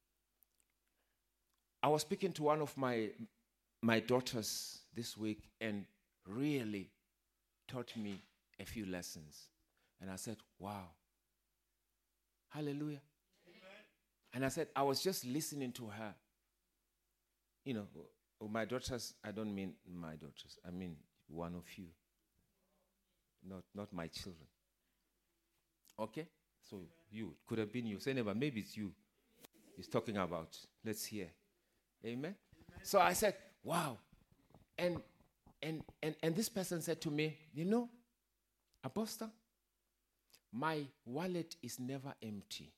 I was speaking to one of my, my daughters this week and really taught me a few lessons. And I said, wow. Hallelujah. And I said, I was just listening to her. You know, my daughters, I don't mean my daughters. I mean one of you. Not not my children. Okay? So you, could have been you. Say never, maybe it's you he's talking about. Let's hear. Amen? Amen? So I said, wow. And, and, and, and this person said to me, you know, Apostle, my wallet is never empty.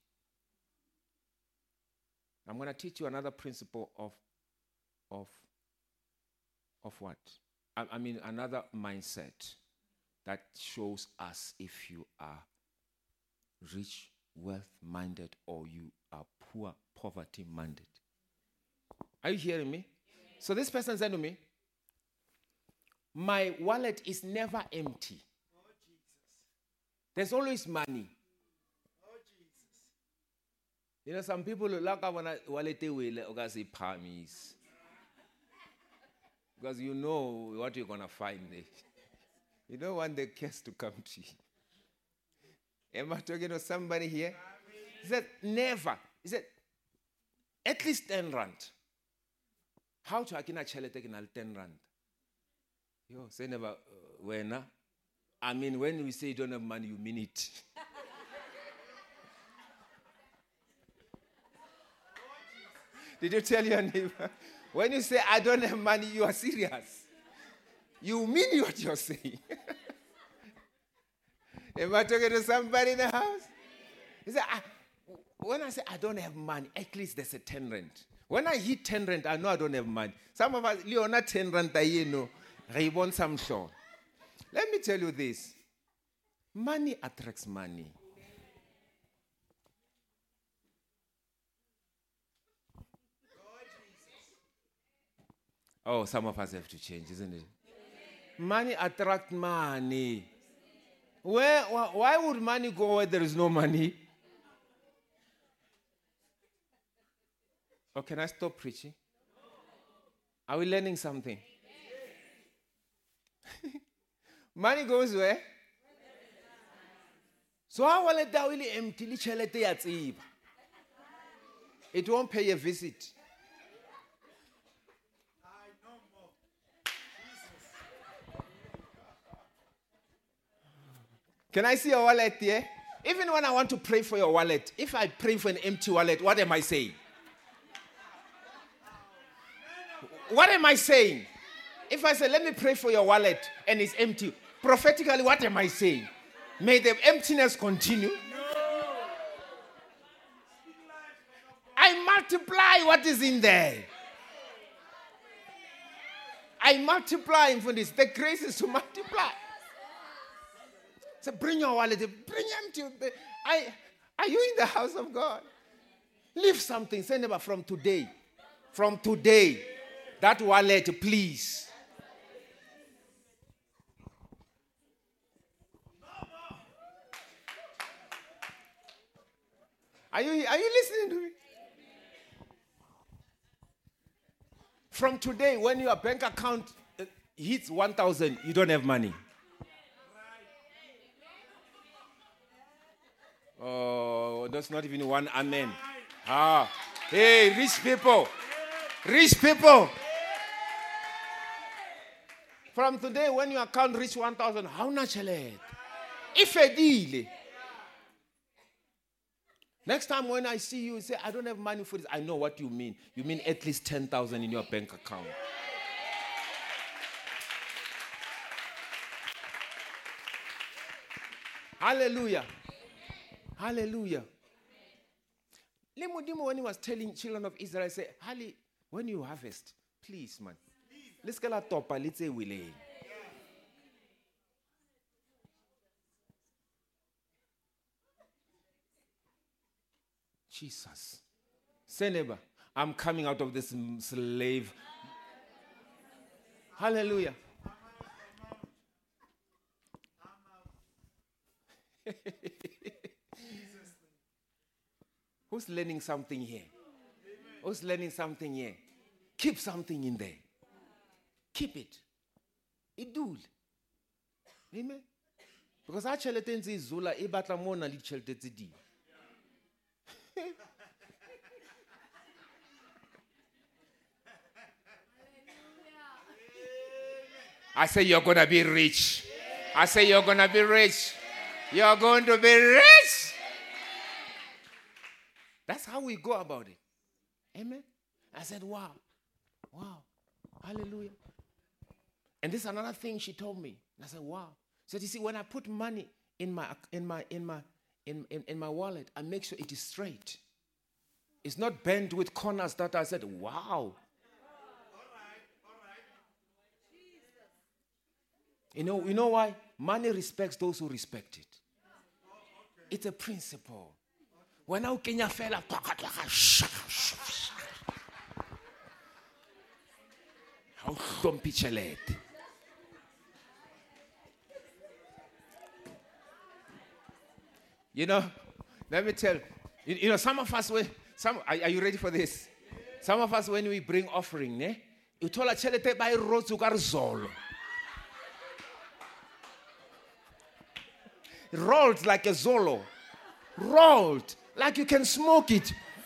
I'm going to teach you another principle of, of, of what? I, I mean, another mindset that shows us if you are rich, wealth-minded, or you are poor, poverty-minded. Are you hearing me? Yeah. So this person said to me, my wallet is never empty. Oh, Jesus. There's always money. You know, some people look up when I wallet will say palmies. Because you know what you're going to find there. You don't want the curse to come to you. Am I talking to somebody here? He said, never. He said, at least ten rand. How to akina chele taking ten rand? Yo, say never, uh, when? I mean, when we say you don't have money, you mean it. Did you tell your neighbor? When you say, I don't have money, you are serious. You mean what you're saying. Am I talking to somebody in the house? He said, I, when I say I don't have money, at least there's a ten rand. When I hit ten rand, I know I don't have money. Some of us, Leona ten rand, you know, I want some show. Let me tell you this. Money attracts money. Oh, some of us have to change, isn't it? Money attracts money. Where, why would money go where there is no money? Or can I stop preaching? Are we learning something? Money goes where? So how will it really empty? It won't pay a visit. Can I see your wallet here? Even when I want to pray for your wallet, if I pray for an empty wallet, what am I saying? What am I saying? If I say, let me pray for your wallet, and it's empty, prophetically, what am I saying? May the emptiness continue. I multiply what is in there. I multiply for this. The grace is to multiply. So bring your wallet. Bring empty. I, are you in the house of God? Leave something. Say never from today. From today. That wallet, please. Are you, are you listening to me? From today, when your bank account hits one thousand, you don't have money. Oh, that's not even one amen. Ah, hey, rich people. Rich people. From today, when your account reach one thousand, how natural? If a deal. Next time when I see you, say, I don't have money for this. I know what you mean. You mean at least ten thousand in your bank account. Hallelujah. Hallelujah. Limudimo, when he was telling children of Israel, say, Hali, when you harvest, please, man. Let's get a topa, let's say, Willie. Jesus. Say neighbor, I'm coming out of this slave. Hallelujah. Who's learning something here? Who's learning something here? Keep something in there. Keep it. Idul. Amen. Because our chelete is zula, e batla mona li chelete di. I say you're going to be rich. I say you're going to be rich. You're going to be rich. That's how we go about it. Amen. I said, wow. Wow. Hallelujah. And this is another thing she told me. I said, wow. So you see, when I put money in my in my in my in, in, in my wallet, I make sure it is straight. It's not bent with corners that I said, wow. You know, you know why? Money respects those who respect it. It's a principle. When I Kenya fella, how thumpy chelet. You know, let me tell you, you know, some of us, when, some, are, are you ready for this? Some of us, when we bring offering, ne, you told a chelete by road to Garzolo. Rolled like a Zolo. Rolled like you can smoke it.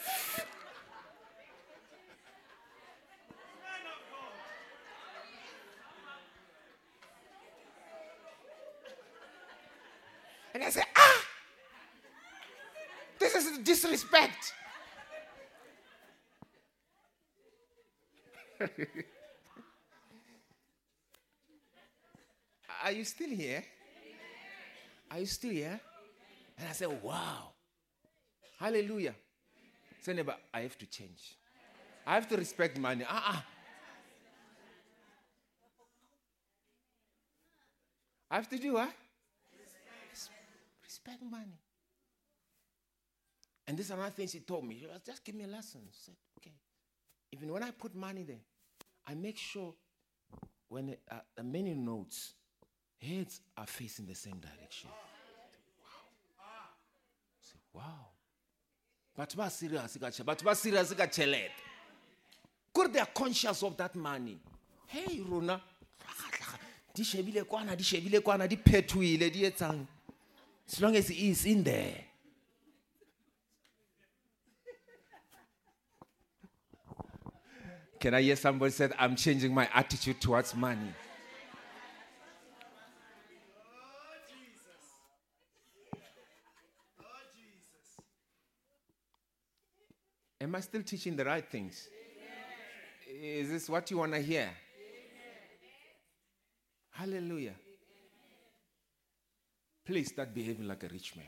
And I say, ah, this is disrespect. Are you still here? Are you still here? And I said, wow. Hallelujah. Say, neighbor, I have to change. I have to respect money. Uh-uh. I have to do what? Respect, respect money. And this is another thing she told me. She was, just give me a lesson. She said, okay. Even when I put money there, I make sure when the, uh, the many notes, heads are facing the same direction. Wow. Say, wow. But what serious? But what serious? Because they are conscious of that money. Hey, Rona. As long as it is in there. Can I hear somebody say, I'm changing my attitude towards money? Am I still teaching the right things? Amen. Is this what you want to hear? Amen. Hallelujah. Amen. Please start behaving like a rich man.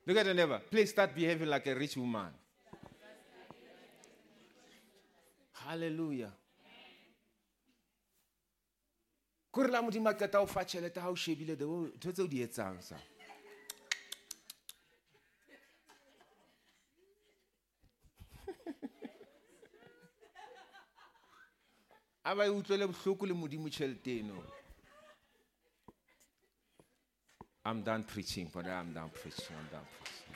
Look at your neighbor. Please start behaving like a rich woman. Hallelujah. Kore la Modimo a qeta ho fa tjhelete ha o shebile the ntho tseo di etsang sa. Aba e utlwele bohloko le Modimo tjhelete eno. I'm done preaching, but I'm done preaching. I'm done preaching.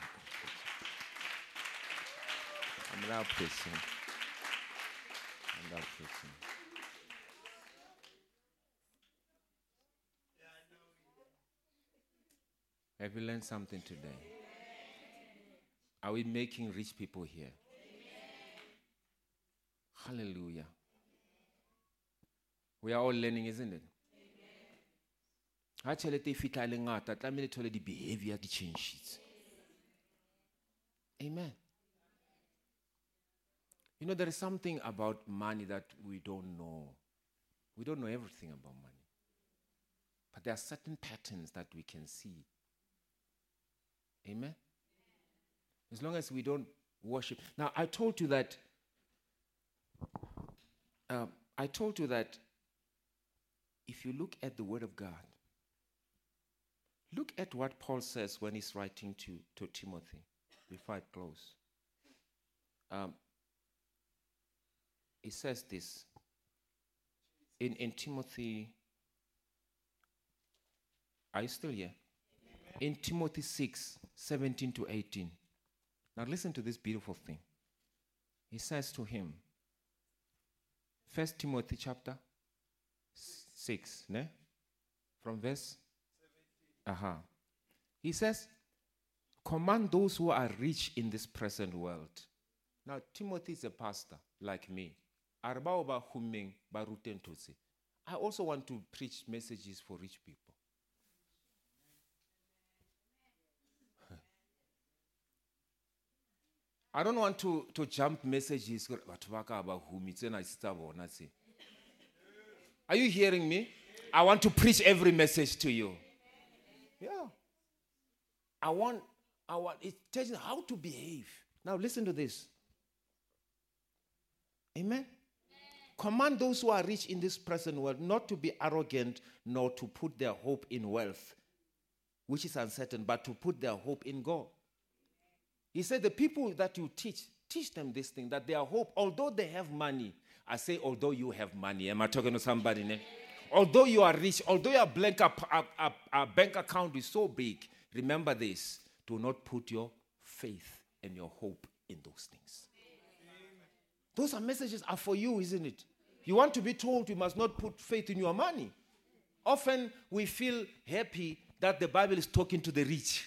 I'm done preaching. I'm done preaching. Have you learned something today? Are we making rich people here? Hallelujah. We are all learning, isn't it? Ha tjhelete e fitla le ngata tlamehile thole di behavior di changes. Amen. You know, there is something about money that we don't know. We don't know everything about money. But there are certain patterns that we can see. Amen. As long as we don't worship. Now, I told you that. Uh, I told you that if you look at the Word of God, look at what Paul says when he's writing to, to Timothy. Before I close, um, he says this in in Timothy. Are you still here? In Timothy six, seventeen to eighteen. Now listen to this beautiful thing. He says to him, First Timothy chapter six, ne? From verse uh-huh. He says, command those who are rich in this present world. Now Timothy is a pastor like me. I also want to preach messages for rich people. I don't want to, to jump messages. Are you hearing me? I want to preach every message to you. Yeah. I want, I want, it tells you how to behave. Now listen to this. Amen? Amen? Command those who are rich in this present world not to be arrogant, nor to put their hope in wealth, which is uncertain, but to put their hope in God. He said, the people that you teach, teach them this thing, that their hope, although they have money, I say, although you have money. Am I talking to somebody? Ne? Although you are rich, although your bank, a, a, a bank account is so big, remember this, do not put your faith and your hope in those things. Amen. Those are messages are for you, isn't it? You want to be told you must not put faith in your money. Often we feel happy that the Bible is talking to the rich.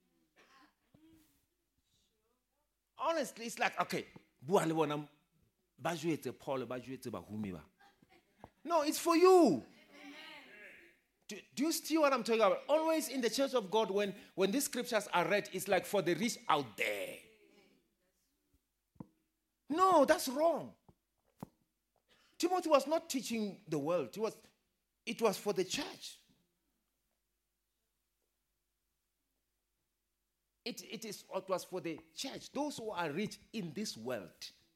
Honestly, it's like, okay, no, it's for you. Do, do you see what I'm talking about? Always in the church of God, when, when these scriptures are read, it's like for the rich out there. No, that's wrong. Timothy was not teaching the world. It was, it was for the church. It, it, is, it was for the church, those who are rich in this world.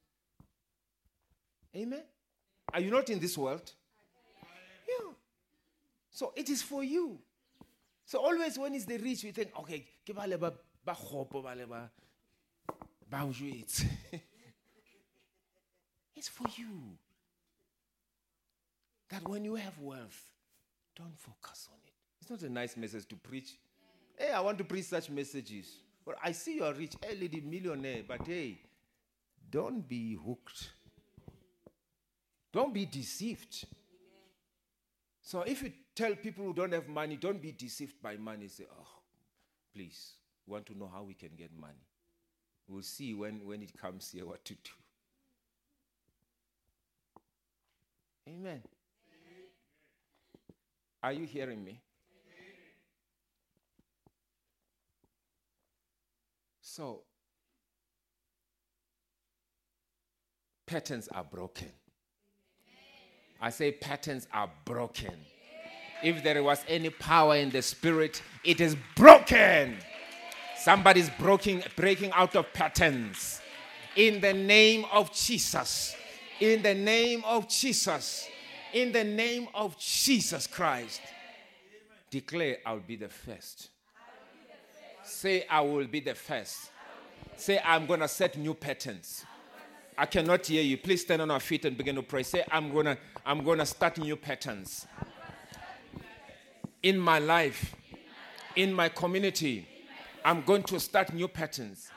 Amen? Are you not in this world? Yeah. So it is for you. So always when it's the rich, we think, okay, it's for you. That when you have wealth, don't focus on it. It's not a nice message to preach. Hey, I want to preach such messages. But I see you are rich, hey, lady millionaire, but hey, don't be hooked. Don't be deceived. So if you tell people who don't have money, don't be deceived by money. Say, oh, please, we want to know how we can get money. We'll see when, when it comes here what to do. Amen. Amen. Are you hearing me? So, patterns are broken. I say patterns are broken. If there was any power in the spirit, it is broken. Somebody's breaking, breaking out of patterns. In the name of Jesus. In the name of Jesus. In the name of Jesus Christ. Declare, I'll be the first. Say, I will be the first. Say, I'm going to set new patterns. I cannot hear you. Please stand on our feet and begin to pray. Say, I'm going to I'm going to start new patterns. In my life, in my community, I'm going to start new patterns.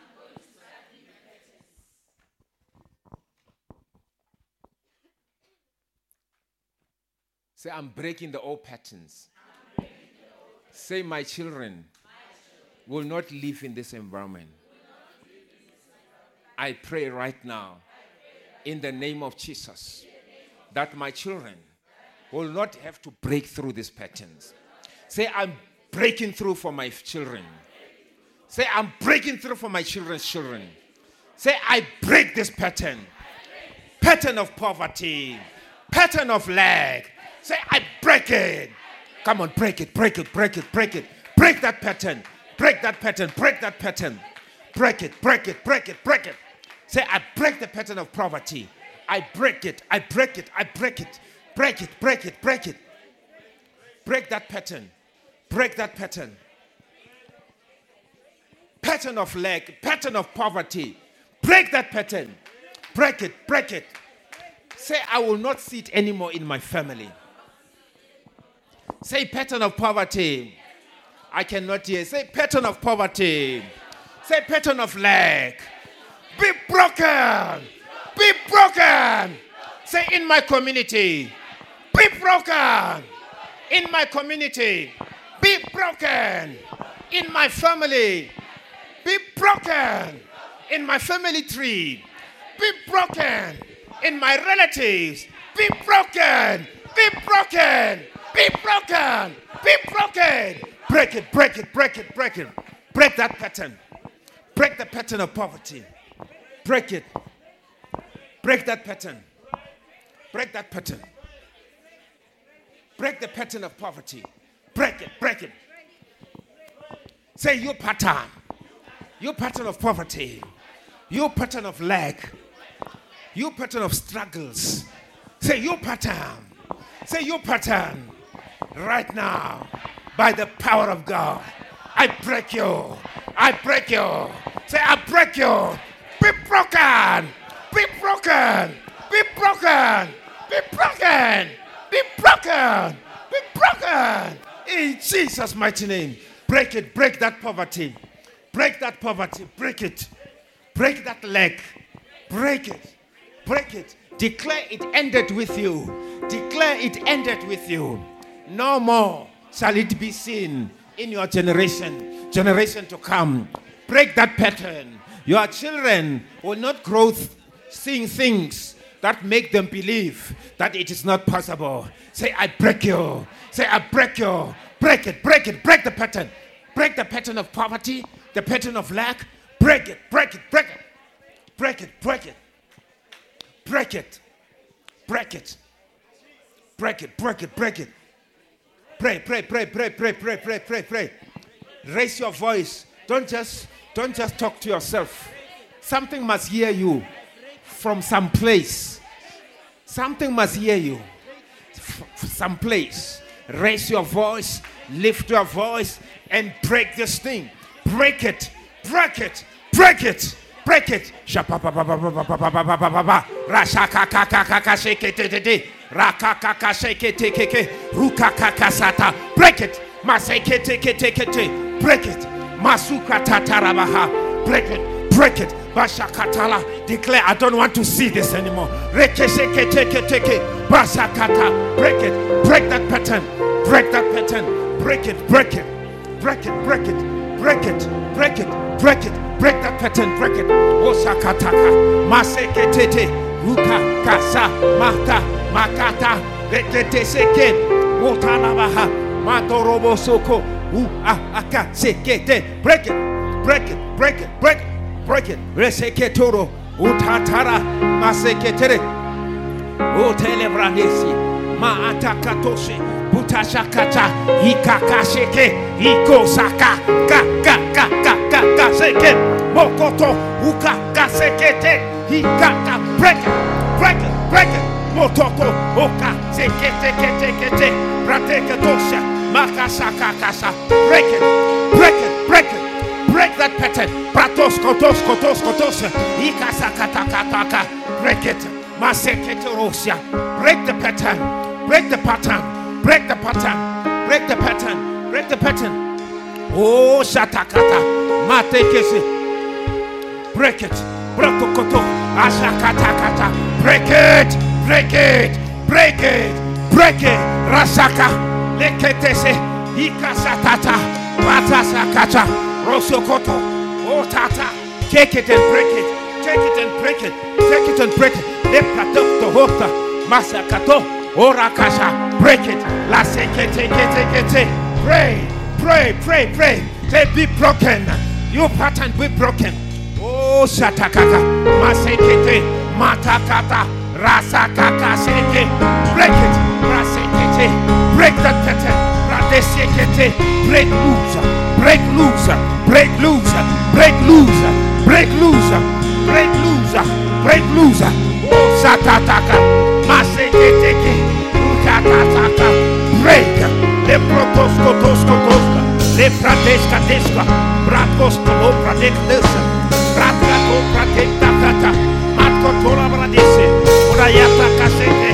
Say, I'm breaking the old patterns. Say, my children will not live in this environment. I pray right now, in the name of Jesus, that my children will not have to break through these patterns. Say, I'm breaking through for my children. Say, I'm breaking through for my children's children. Say, I break this pattern. Pattern of poverty. Pattern of lack. Say, I break it. Come on, break it, break it, break it, break it. Break that pattern. Break that pattern, break that pattern. Break it, break it, break it, break it. Say, I break the pattern of poverty. I break it, I break it, I break it. Break it, break it, break it. Break that pattern. Break that pattern. Pattern of lack, pattern of poverty. Break that pattern. Break it, break it. Say, I will not see it anymore in my family. Say, pattern of poverty. I cannot hear. Say, pattern of poverty. Say, pattern of lack. Be broken. Be broken. Say, in my community. Be broken. In my community. Be broken. In my family. Be broken. In my family tree. Be broken. In my relatives. Be broken. Be broken. Be broken. Be broken. Break it, break it, break it, break it. Break that pattern. Break the pattern of poverty. Break it. Break that pattern. Break that pattern. Break the pattern of poverty. Break it, break it. Say, your pattern. Your pattern of poverty. Your pattern of lack. Your pattern of struggles. Say, your pattern. Say, your pattern. Right now. By the power of God, I break you. I break you. Say, I break you. Be broken. Be broken. Be broken. Be broken. Be broken. Be broken. In Jesus' mighty name. Break it. Break that poverty. Break that poverty. Break it. Break that leg. Break it. Break it. Declare it ended with you. Declare it ended with you. No more shall it be seen in your generation, generation to come. Break that pattern. Your children will not grow th- seeing things that make them believe that it is not possible. Say, I break you. Say, I break you. Break it, break it, break the pattern. Break the pattern of poverty, the pattern of lack. Break it, break it, break it. Break it, break it. Break it. Break it. Break it, break it, break it. Pray, pray, pray, pray, pray, pray, pray, pray, pray. Raise your voice. Don't just, don't just talk to yourself. Something must hear you from some place. Something must hear you from some place. Raise your voice, lift your voice, and break this thing. Break it, break it, break it, break it. Rakakaka shake teke rukakaka sata. Break it. Maseke teke teke. Break it. Masuka tatarabaha. Break it. Break it. Bashakatala. Declare, I don't want to see this anymore. Rekesheke teke teke. Bashakata. Break it. Break that pattern. Break that pattern. Break it. Break it. Break it. Break it. Break it. Break it. Break it. Break that pattern. Break it. Osakataka. Maseke tete. Ruka kasa mata. Makata, rekete seke, motalabaha, matorobo soko, u aka sekete. Break it, break it, break it, break it, break it. Reseke toro, utatara, maseketere, o telebranesi, Ma atakatoshe. Butashakata. Ikakasheke. Ikosaka. Ka ka ka ka ka ka seke. Mokoto. Ukaka sekete. Ikaka. Break it. Break it. Break it. Mototo. Oka. Sekete kete kete. Prateke tosha. Makasaka kasa. Break it. Break it. Break it. Break that pattern. Pratos kotos kotos kotos. Ikasakatakataka. Break it. Maseketorosia. Break the pattern. Break the pattern. Break the pattern. Break the pattern. Break the pattern. Oh shatakata. Matekese. Break it. Brokokoto. Ashakatakata. Break it. Break it. Break it. Break it. Rasaka. Leketese. Ikasatata. Watasakata. Rosokoto, oh tata, take it and break it, take it and break it, take it and break it. Leprato hota, masakato, orakasha, break it. La sekete kete kete. Pray, pray, pray, pray. They be broken. Your pattern be broken. Oh shatakata, masekete, matakata, rasakaka seke. Break it, rasekete, break that pattern. Radesekete, break loose. Break loose, break loose, break loose, break loose, break loose, break loose. Oh, satataka, maseketeke, ukatataka, break. Le protosko tosko toska, le pradeska deska, brakosko lo pradekdesa, bratkato pradektakata, matko tola bradese, urayata kasete,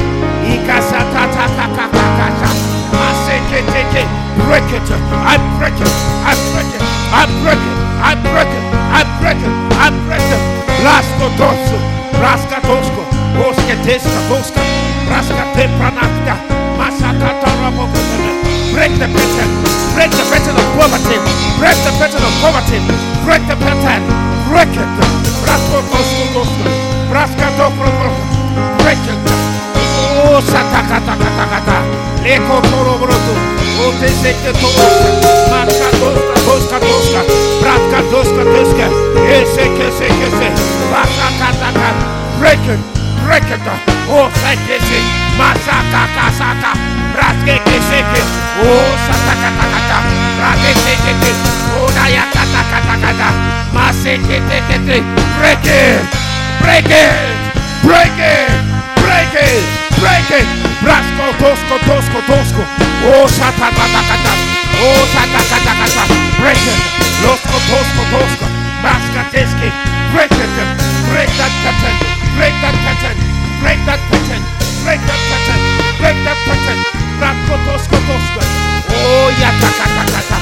ikasatataka, maseketeke. Break it, I break it, I break it, I break it, I break it, I break it, I break it. Rasko dosu, raska tosko, oske teska toska, raska te pranakta, masakata rabokotene. Break the pattern, break the pattern of poverty, break the pattern of poverty, break the pattern, break it. Rasko tosko tosko, raska toko, break it. Oh, satakata, eko toro broto. Oh, they say the toska, matka toska, toska, toska, bratka toska, toska, eseke, seke, se, basaka, taka, break it, break it. Oh, seke, se, masaka, kasaka, bratke, seke, oh, sataka, taka, brate, seke, oh, dayaka, taka, taka, maseke, teke, break it, break it, break it, break it, break it, brasko, tosko, tosko, tosko. Oh, shatatakata, oh, shatatakata, break it, losko, tosko, tosko, maskateski, break it, break that pattern, break that pattern, break that pattern, break that pattern, break that pattern, brasko, tosko, tosko, oh, yatakatakata.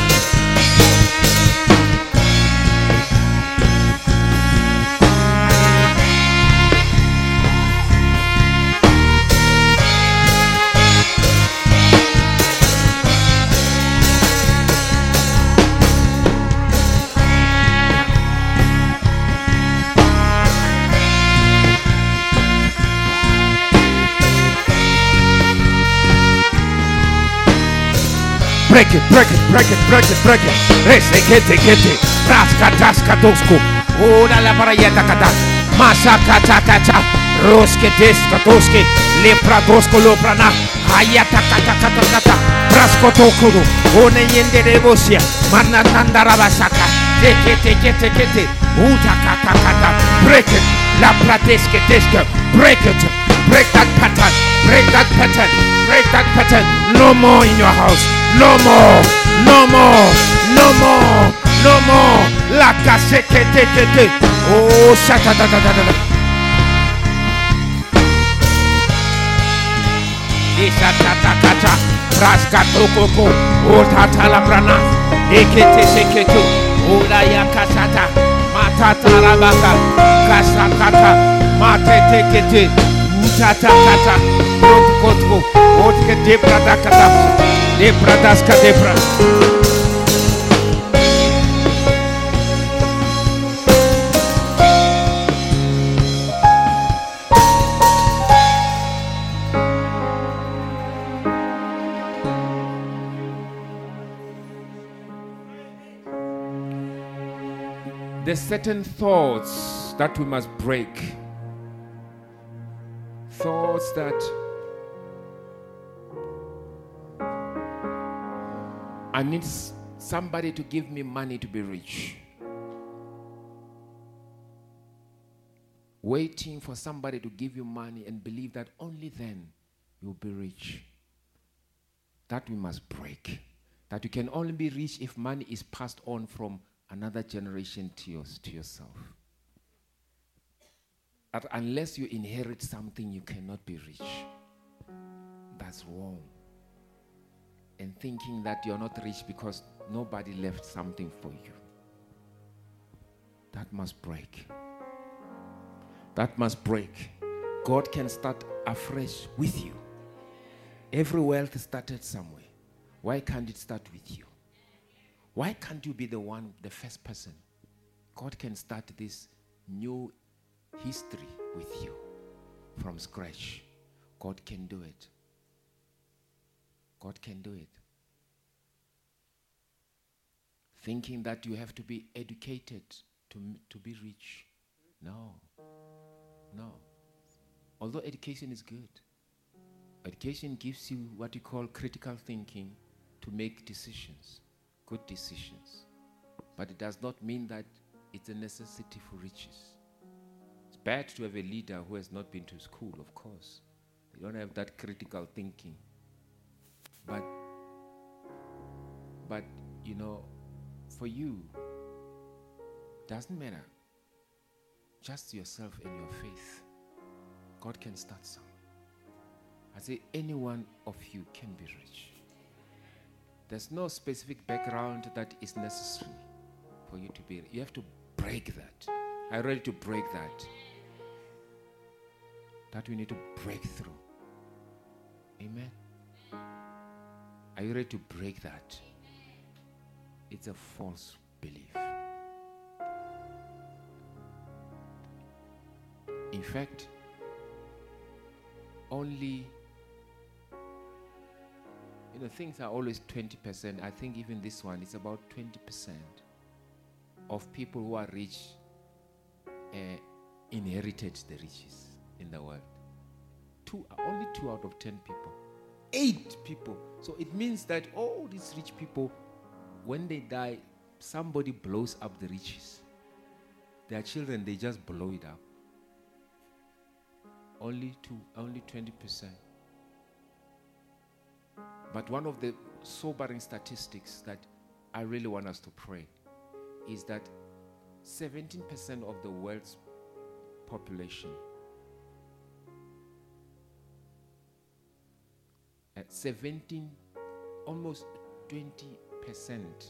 Break it, break it, break it, break it, break it. Rese, kete, kete. Raska, taska, tosko. Ora la parayeta kata. Masa, kata, kata. Roske, deska, toske. Lepra, tosko, loprana. Hayata, kata, kata, kata. Prasko, tokuru. One yende rebosia. Marna, tanda, rabasaka. Kete, kete, kete. Uta, kata, kata. Break it. La prateske, deska. Break it. Break that pattern. Break that pattern. Break that pattern. No more in your house. No more, no more, no more, no more. La casete, te, te, te. Oh, shata, da, da, da, da. Isha, ta, ta, ta, ta. Raska, tokoko. Oh, tata, la brana. Ekete, seketo. Oh, la ya kasata. Matata, rabaka. Kasakata. Mate, tekete. Utata, kata. Protokotko. Otke, debra, da, kata. Debra daska debra. There's certain thoughts that we must break. Thoughts that I need s- somebody to give me money to be rich. Waiting for somebody to give you money and believe that only then you'll be rich. That we must break. That you can only be rich if money is passed on from another generation to, yours, to yourself. That unless you inherit something, you cannot be rich. That's wrong. And thinking that you're not rich because nobody left something for you. That must break. That must break. God can start afresh with you. Every wealth started somewhere. Why can't it start with you? Why can't you be the one, the first person? God can start this new history with you from scratch. God can do it. God can do it. Thinking that you have to be educated to, to be rich. No. No. Although education is good. Education gives you what you call critical thinking to make decisions, good decisions. But it does not mean that it's a necessity for riches. It's bad to have a leader who has not been to school, of course. They don't have that critical thinking. But, but you know, for you, doesn't matter. Just yourself and your faith. God can start some. I say any one of you can be rich. There's no specific background that is necessary for you to be rich. You have to break that. Are you ready to break that? That we need to break through. Amen. Are you ready to break that? It's a false belief. In fact, only, you know, things are always twenty percent. I think even this one is about twenty percent of people who are rich uh, inherited the riches in the world. Two, only two out of ten people. Eight people. So it means that all these rich people, when they die, somebody blows up the riches. Their children, they just blow it up. Only two, only twenty percent. But one of the sobering statistics that I really want us to pray is that seventeen percent of the world's population, at seventeen, almost twenty percent,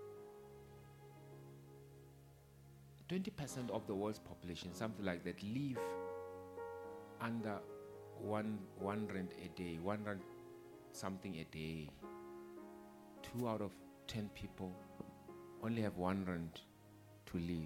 twenty percent of the world's population, something like that, live under one one rand a day, one rand something a day. Two out of ten people only have one rand to live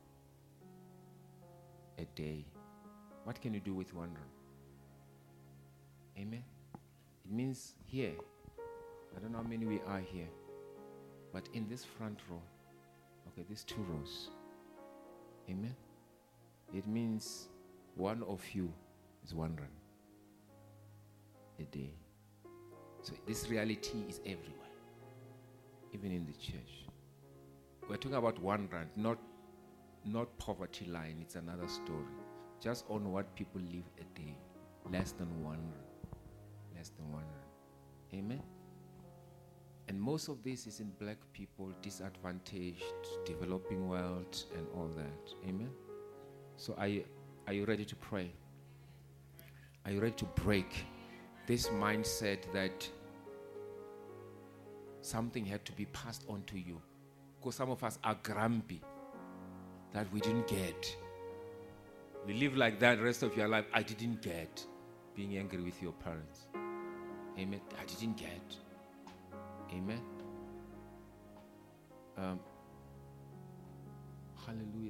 a day. What can you do with one rand? Amen. It means here, I don't know how many we are here, but in this front row, okay, these two rows, amen. It means one of you is one rand a day. So this reality is everywhere, even in the church. We're talking about one rand, not not poverty line. It's another story. Just on what people live a day, less than one rand, less than one rand. Amen. And most of this is in black people, disadvantaged, developing world, and all that. Amen. So are you, are you ready to pray? Are you ready to break this mindset that something had to be passed on to you? Because some of us are grumpy that we didn't get. We live like that the rest of your life. I didn't get. Being angry with your parents. Amen. I didn't get. Amen. Um, hallelujah.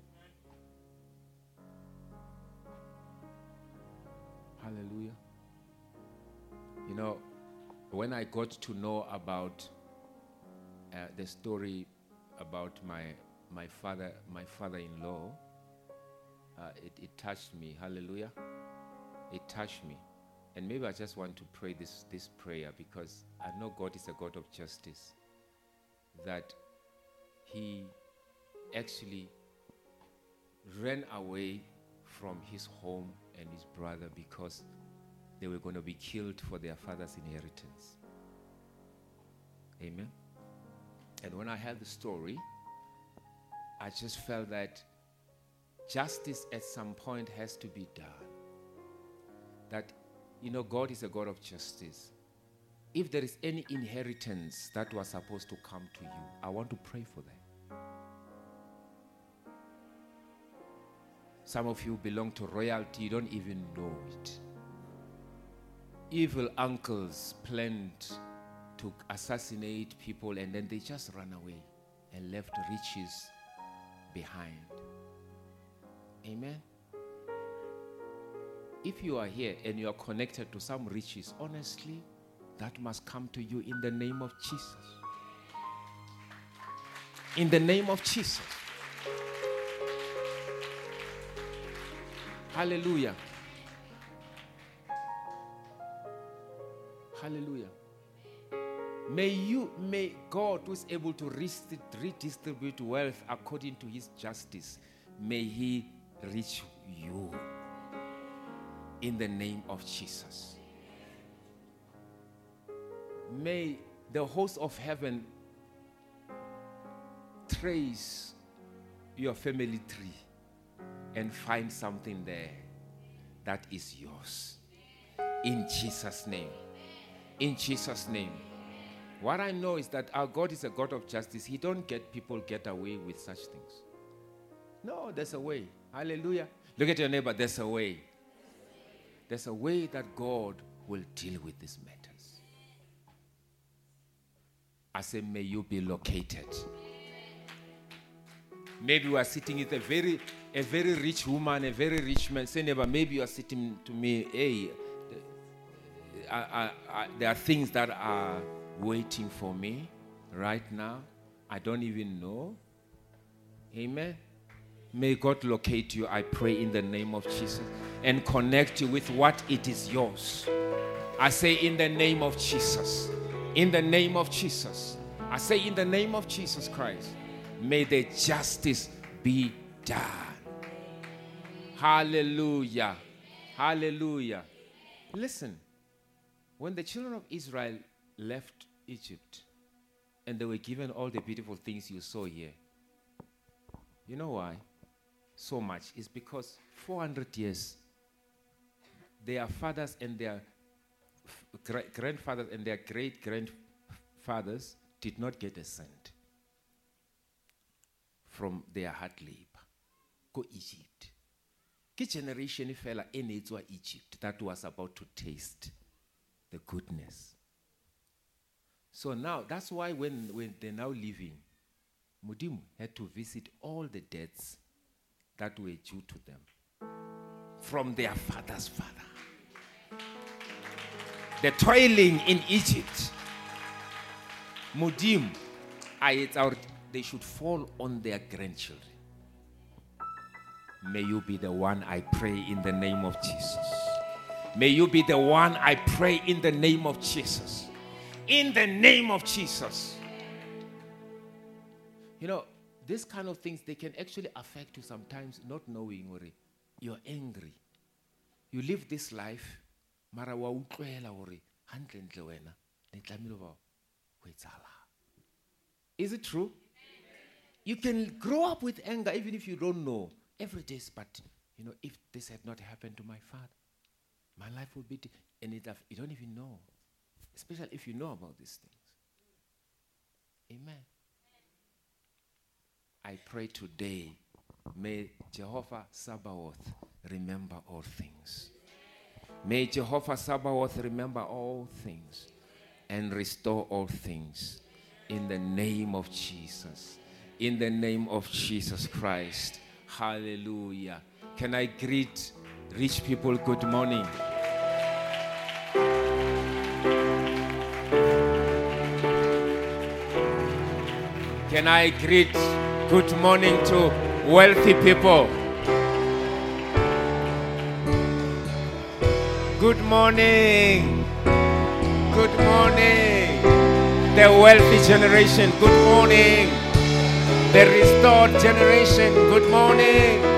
Hallelujah. You know, when I got to know about uh, the story about my my father, my father-in-law, uh, it, it touched me. Hallelujah. It touched me. And maybe I just want to pray this, this prayer because I know God is a God of justice. that he actually ran away from his home and his brother because they were going to be killed for their father's inheritance. Amen. And when I heard the story, I just felt that justice at some point has to be done. That, you know, God is a God of justice. If there is any inheritance that was supposed to come to you, I want to pray for that. Some of you belong to royalty, you don't even know it. Evil uncles planned to assassinate people and then they just ran away and left riches behind. Amen. If you are here and you are connected to some riches, honestly, that must come to you in the name of Jesus. In the name of Jesus. Hallelujah. Hallelujah. May you, may God, who is able to redistribute wealth according to his justice, may he reach you in the name of Jesus. May the host of heaven trace your family tree and find something there that is yours. In Jesus' name. In Jesus' name. What I know is that our God is a God of justice. He don't get people get away with such things. No, there's a way. Hallelujah. Look at your neighbor. There's a way. There's a way that God will deal with these matters. I say, may you be located. Maybe you are sitting with a very, a very rich woman, a very rich man. Say, neighbor, maybe you are sitting to me, hey, I, I, I, there are things that are waiting for me right now. I don't even know. Amen. May God locate you, I pray, in the name of Jesus, and connect you with what it is yours. I say in the name of Jesus. In the name of Jesus. I say in the name of Jesus Christ. May the justice be done. Hallelujah. Hallelujah. Listen. When the children of Israel left Egypt and they were given all the beautiful things you saw here, you know why? So much. It's because four hundred years, their fathers and their f- grandfathers and their great-grandfathers did not get a cent from their hard labor. Go Egypt. Which generation fella in Egypt that was about to taste the goodness. So now, that's why when, when they're now leaving, Mudimu had to visit all the debts that were due to them from their father's father. The toiling in Egypt, Mudim, they should fall on their grandchildren. May you be the one, I pray, in the name of Jesus. May you be the one, I pray, in the name of Jesus. In the name of Jesus. You know, these kind of things, they can actually affect you sometimes, not knowing, or you're angry. You live this life, mara wa utlwela hore hantle ntle wena ne tlamile ba ho etsala. Is it true? You can grow up with anger even if you don't know every day, but you know, if this had not happened to my father, my life would be, and it, you don't even know, especially if you know about these things. Amen. I pray today, may Jehovah Sabaoth remember all things. May Jehovah Sabaoth remember all things and restore all things in the name of Jesus. In the name of Jesus Christ. Hallelujah. Can I greet rich people good morning? Can I greet good morning to wealthy people? Good morning. Good morning. The wealthy generation, good morning. The restored generation, good morning.